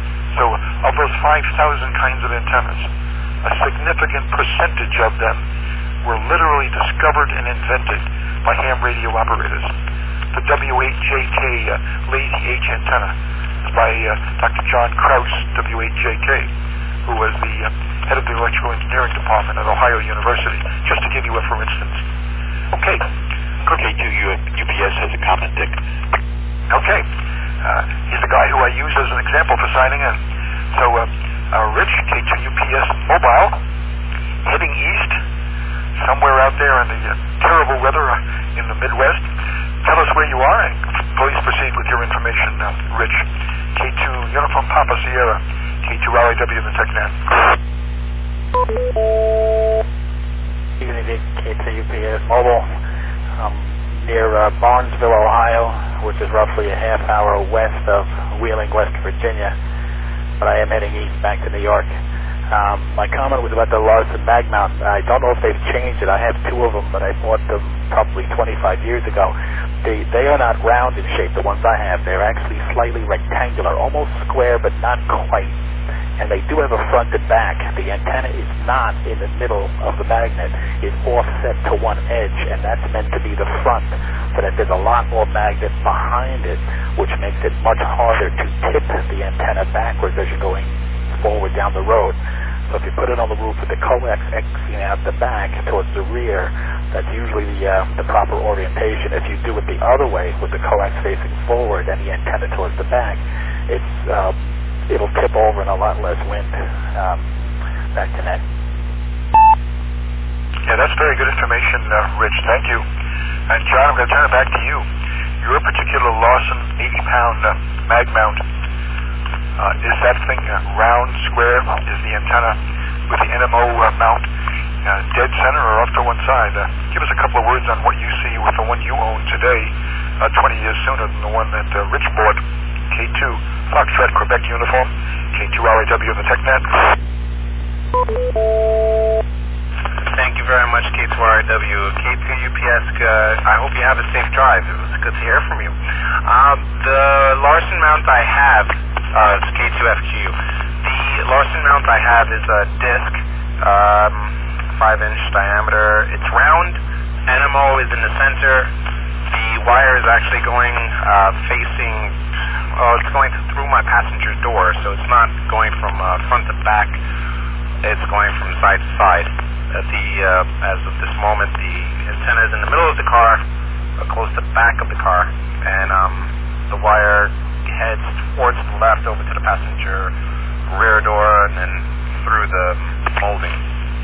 So of those five thousand kinds of antennas, a significant percentage of them were literally discovered and invented by ham radio operators. The W eight J K uh, Lazy H antenna is by uh, Doctor John Krause, W eight J K, who was the uh, head of the electrical engineering department at Ohio University, just to give you a for instance. Okay. K two U P S has a comment, Dick. Okay. Uh, he's the guy who I use as an example for signing in. So, uh, uh, Rich, K two U P S mobile, heading east, somewhere out there in the uh, terrible weather uh, in the Midwest. Tell us where you are, and please proceed with your information, uh, Rich. K two Uniform Papa Sierra, K two R I W in the TechNet. K two U P S mobile, um, near uh, Barnesville, Ohio, which is roughly a half hour west of Wheeling, West Virginia. But I am heading east back to New York. Um, my comment was about the Larson mag mount. I don't know if they've changed it. I have two of them, but I bought them probably twenty-five years ago. They they are not round in shape, the ones I have. They're actually slightly rectangular, almost square, but not quite. And they do have a front and back. The antenna is not in the middle of the magnet. It's offset to one edge, and that's meant to be the front, so that there's a lot more magnet behind it, which makes it much harder to tip the antenna backwards as you're going forward down the road. So if you put it on the roof with the coax Xing out the back towards the rear, that's usually the, uh, the proper orientation. If you do it the other way, with the coax facing forward and the antenna towards the back, it's uh, it'll tip over and a lot less wind. Um, back to net. Yeah, that's very good information, uh, Rich. Thank you. And John, I'm going to turn it back to you. Your particular Larson eighty pound uh, mag mount, uh, is that thing uh, round, square? Is the antenna with the N M O uh, mount uh, dead center or off to one side? Uh, give us a couple of words on what you see with the one you own today, uh, twenty years sooner than the one that uh, Rich bought. K two Foxtrot Quebec uniform, K two R I W in the TechNet. Thank you very much, K two R I W. K two U P S, uh, I hope you have a safe drive. It was good to hear from you. Um, the Larson mount I have, uh, it's K two F Q. The Larson mount I have is a disc, um, five inch diameter. It's round. N M O is in the center. The wire is actually going uh, facing, oh, it's going through my passenger door, so it's not going from uh, front to back. It's going from side to side. At the uh, as of this moment, the antenna is in the middle of the car, uh, close to the back of the car, and um, the wire heads towards the left over to the passenger rear door, and then through the molding.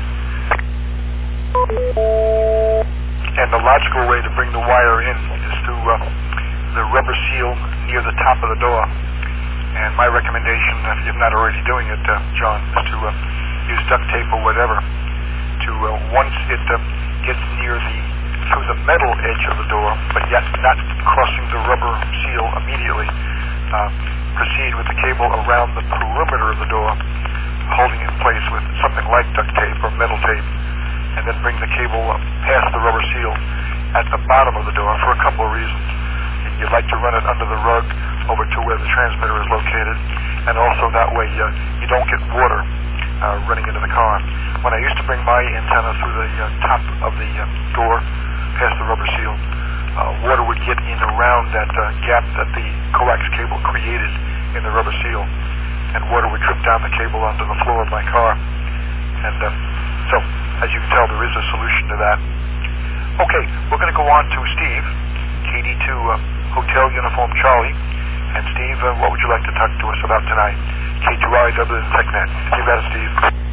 And the logical way to bring the wire in is through uh, the rubber seal near the top of the door. And my recommendation, if you're not already doing it, uh, John, is to uh, use duct tape or whatever to to, uh, once it uh, gets near the, through the metal edge of the door, but yet not crossing the rubber seal immediately, uh, proceed with the cable around the perimeter of the door, holding it in place with something like duct tape or metal tape, and then bring the cable uh, past the rubber seal at the bottom of the door for a couple of reasons. You'd like to run it under the rug over to where the transmitter is located, and also that way uh, you don't get water uh, running into the car. When I used to bring my antenna through the uh, top of the uh, door, past the rubber seal, uh, water would get in around that uh, gap that the coax cable created in the rubber seal, and water would drip down the cable onto the floor of my car. And uh, so, as you can tell, there is a solution to that. Okay, we're going to go on to Steve, K D two uh, Hotel Uniform Charlie. And Steve, uh, what would you like to talk to us about tonight? K two R I W and TechNet. You got it, Steve.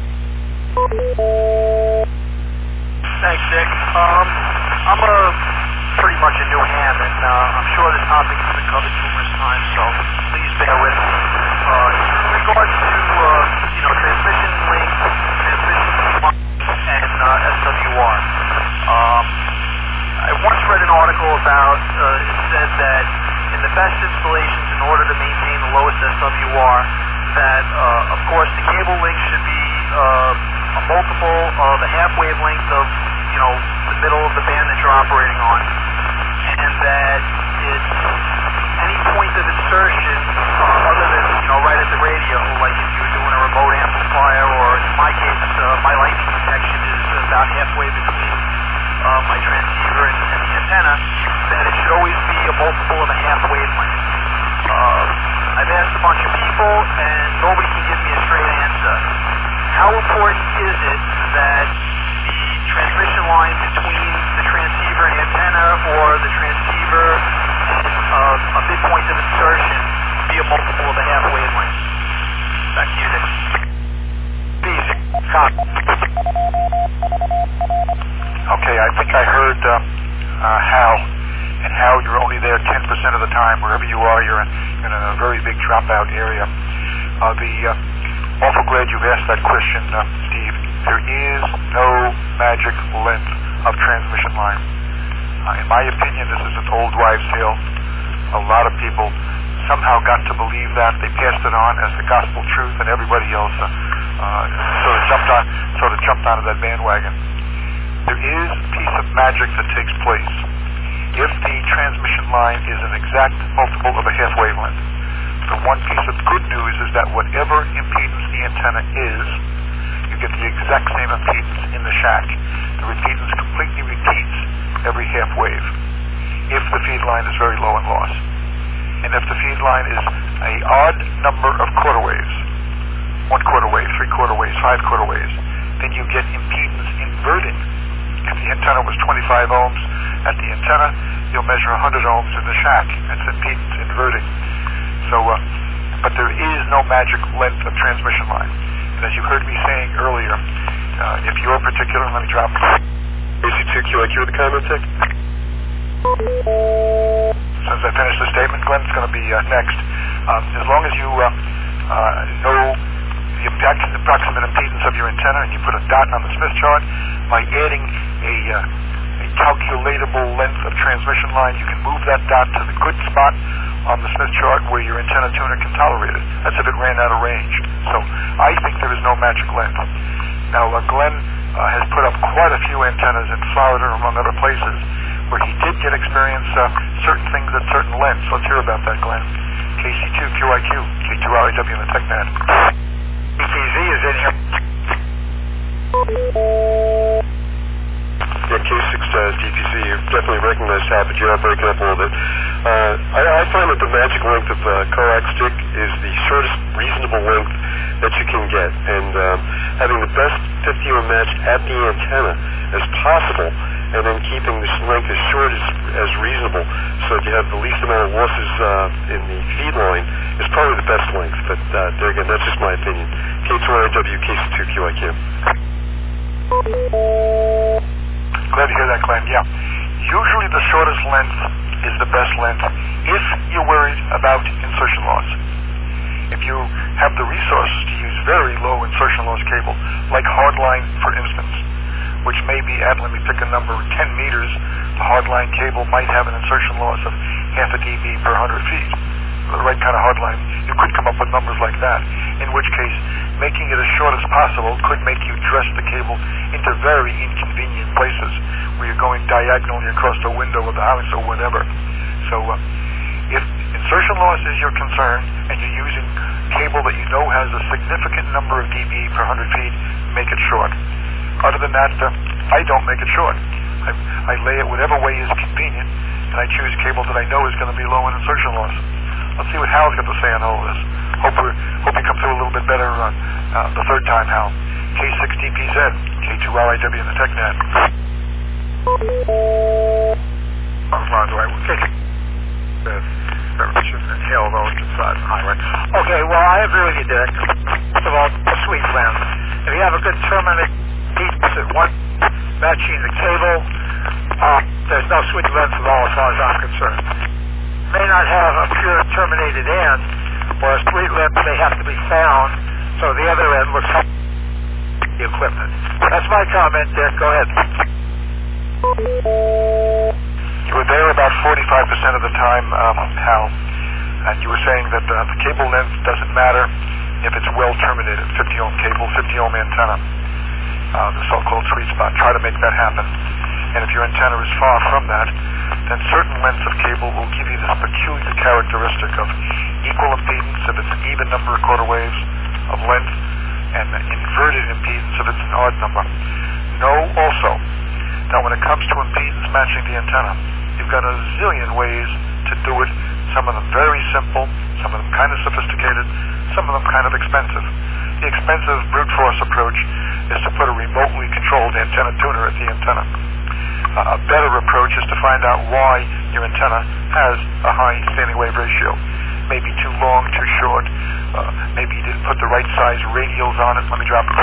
Thanks, Dick. Um, I'm a pretty much a new ham, and uh, I'm sure this topic has been covered numerous times, so please bear with me. Uh, in regards to, uh, you know, transmission link, transmission line, and uh, S W R. Um, I once read an article about, uh, it said that in the best installations, in order to maintain the lowest S W R, that, uh, of course, the cable link should be uh, a multiple of a half wavelength of, you know, the middle of the band that you're operating on, and that it's any point of insertion uh, other than, you know, right at the radio, like if you were doing a remote amplifier, or in my case, uh, my lightning detection is about halfway between uh, my transceiver and, and the antenna, that it should always be a multiple of a half wavelength. Uh, I've asked a bunch of people, and nobody can give me a straight answer. How important is it that the transmission line between the transceiver and antenna, or the transceiver and uh, a midpoint of insertion, be a multiple of a half wavelength? Back to you, Dick. Please, Okay, I think I heard uh, uh, Hal, and Hal, you're only there ten percent of the time. Wherever you are, you're in, in a very big dropout area. Uh, the uh, awful glad you've asked that question, uh, Steve. There is no magic length of transmission line. Uh, in my opinion, this is an old wives' tale. A lot of people somehow got to believe that. They passed it on as the gospel truth, and everybody else uh, uh, sort of jumped on, sort of jumped onto that bandwagon. There is a piece of magic that takes place if the transmission line is an exact multiple of a half wavelength. The one piece of good news is that whatever impedance the antenna is, you get the exact same impedance in the shack. The impedance completely repeats every half wave if the feed line is very low in loss. And if the feed line is a odd number of quarter waves, one quarter wave, three quarter waves, five quarter waves, then you get impedance inverting. If the antenna was twenty-five ohms at the antenna, you'll measure one hundred ohms in the shack. That's impedance inverting. So, uh, but there is no magic length of transmission line. And as you heard me saying earlier, uh, if you're particular, let me drop A C two Q I Q with the comment tech. As soon as I finish the statement, Glenn's going to be uh, next. Um, as long as you uh, uh, know the approximate impedance of your antenna, and you put a dot on the Smith chart, by adding a, uh, a calculatable length of transmission line, you can move that dot to the good spot on the Smith chart where your antenna tuner can tolerate it. That's if it ran out of range. So I think there is no magic length. Now, uh, Glenn uh, has put up quite a few antennas in Florida, among other places, where he did get experience uh, certain things at certain lengths. Let's hear about that, Glenn. K C two Q I Q, K two R I W in the TechNet. B T Z is in here. Yeah, K six uh, D P C, you definitely recognize how, but you are breaking up a little bit. Uh, I, I find that the magic length of uh, coax stick is the shortest reasonable length that you can get, and um, having the best fifty ohm match at the antenna as possible, and then keeping this length as short as, as reasonable, so that you have the least amount of losses uh, in the feed line, is probably the best length. But uh, there again, that's just my opinion. K two R I W, K C two Q I Q. Glad to hear that, Glenn. Yeah. Usually the shortest length is the best length if you're worried about insertion loss. If you have the resources to use very low insertion loss cable, like hardline, for instance, which may be at, let me pick a number, ten meters, the hardline cable might have an insertion loss of half a dB per one hundred feet. The right kind of hardline, you could come up with numbers like that, in which case making it as short as possible could make you dress the cable into very inconvenient places where you're going diagonally across the window of the house or whatever. So uh, if insertion loss is your concern and you're using cable that you know has a significant number of dB per one hundred feet, make it short. Other than that, uh, I don't make it short. I, I lay it whatever way is convenient, and I choose cable that I know is going to be low in insertion loss. Let's see what Hal's got to say on all this. Hope, we're, hope you come through a little bit better uh, uh, the third time, Hal. K six D P Z, K two R I W in the TechNet. Ron, do I K six inhale those inside the highway. Okay, well, I agree with you, Dick. First of all, the sweet lens. If you have a good terminate piece at one matching the cable, uh, there's no sweet lens at all as far as I'm concerned. May not have a pure terminated end, or a sweet lens may have to be found, so the other end looks like the equipment. That's my comment, Dick. Go ahead. You were there about forty-five percent of the time, um, Hal, and you were saying that uh, the cable length doesn't matter if it's well terminated, fifty ohm cable, fifty ohm antenna, uh, the so-called sweet spot. Try to make that happen. And if your antenna is far from that, then certain lengths of cable will give you this peculiar characteristic of equal impedance if it's an even number of quarter waves of length, and inverted impedance if it's an odd number. Know also that when it comes to impedance matching the antenna, you've got a zillion ways to do it. Some of them very simple, some of them kind of sophisticated, some of them kind of expensive. The expensive brute force approach is to put a remotely controlled antenna tuner at the antenna. Uh, a better approach is to find out why your antenna has a high standing wave ratio. Maybe too long, too short, uh, maybe you didn't put the right size radials on it. Let me drop it.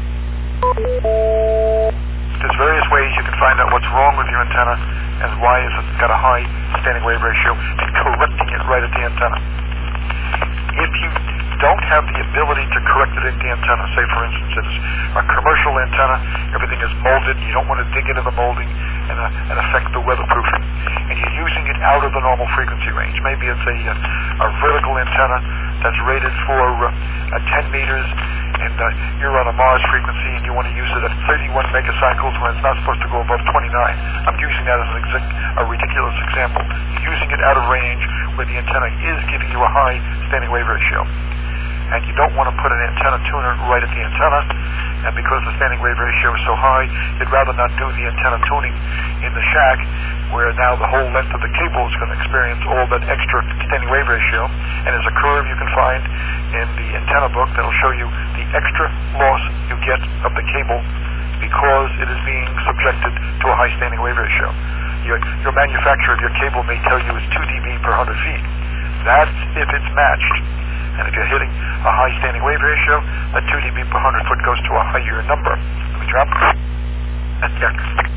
There's various ways you can find out what's wrong with your antenna and why it's got a high standing wave ratio and correcting it right at the antenna. If you don't have the ability to correct it at the antenna, say for instance it's a commercial antenna, everything is molded, you don't want to dig into the molding and, uh, and affect the weatherproofing, and you're using it out of the normal frequency range. Maybe it's a, a, a vertical antenna that's rated for uh, uh, ten meters, and uh, you're on a Mars frequency and you want to use it at thirty-one megacycles when it's not supposed to go above twenty-nine. I'm using that as an exa- a ridiculous example. You're using it out of range where the antenna is giving you a high standing wave ratio. And you don't want to put an antenna tuner right at the antenna, and because the standing wave ratio is so high, you'd rather not do the antenna tuning in the shack, where now the whole length of the cable is going to experience all that extra standing wave ratio. And there's a curve you can find in the antenna book that'll show you the extra loss you get of the cable because it is being subjected to a high standing wave ratio. Your, your manufacturer of your cable may tell you it's two dB per one hundred feet. That's if it's matched. And if you're hitting a high standing wave ratio, that two dB per one hundred foot goes to a higher number. Let me drop. And check.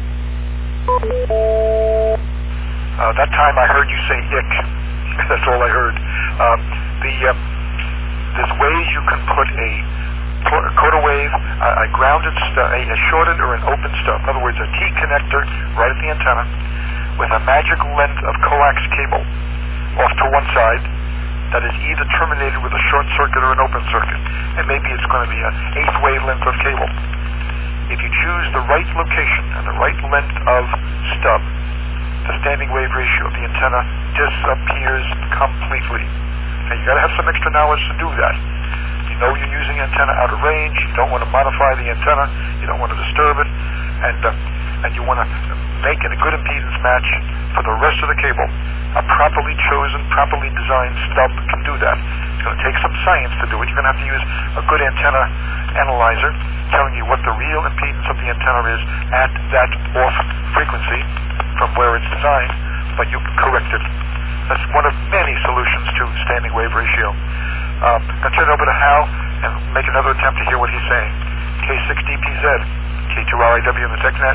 Uh, that time I heard you say ick. That's all I heard. Um, the uh, there's ways you can put a quarter wave, a, a grounded, stu- a, a shorted or an open stub. In other words, a T connector right at the antenna with a magic length of coax cable off to one side that is either terminated with a short circuit or an open circuit, and maybe it's going to be an eighth wavelength of cable. If you choose the right location and the right length of stub, the standing wave ratio of the antenna disappears completely. And you got to have some extra knowledge to do that. You know you're using antenna out of range. You don't want to modify the antenna. You don't want to disturb it, and uh, and you want to make it a good impedance match for the rest of the cable. A properly chosen, properly designed stub can do that. It's going to take some science to do it. You're going to have to use a good antenna analyzer telling you what the real impedance of the antenna is at that off frequency from where it's designed, but you can correct it. That's one of many solutions to standing wave ratio. Um, I'll turn it over to Hal and make another attempt to hear what he's saying. K six D P Z, K two R I W in the TechNet.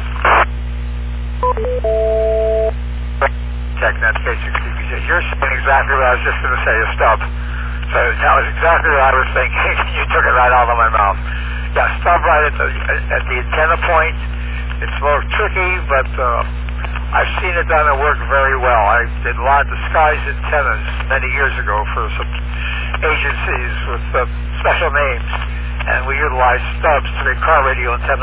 TechNet, K six D P Z. You're saying exactly what I was just going to say, a stub. So that was exactly what I was thinking. You took it right out of my mouth. Yeah, stub right at the, at the antenna point, It's a little tricky, but uh, I've seen it done and work very well. I did a lot of disguised antennas many years ago for some agencies with uh, special names, and we utilized stubs to make car radio antennas.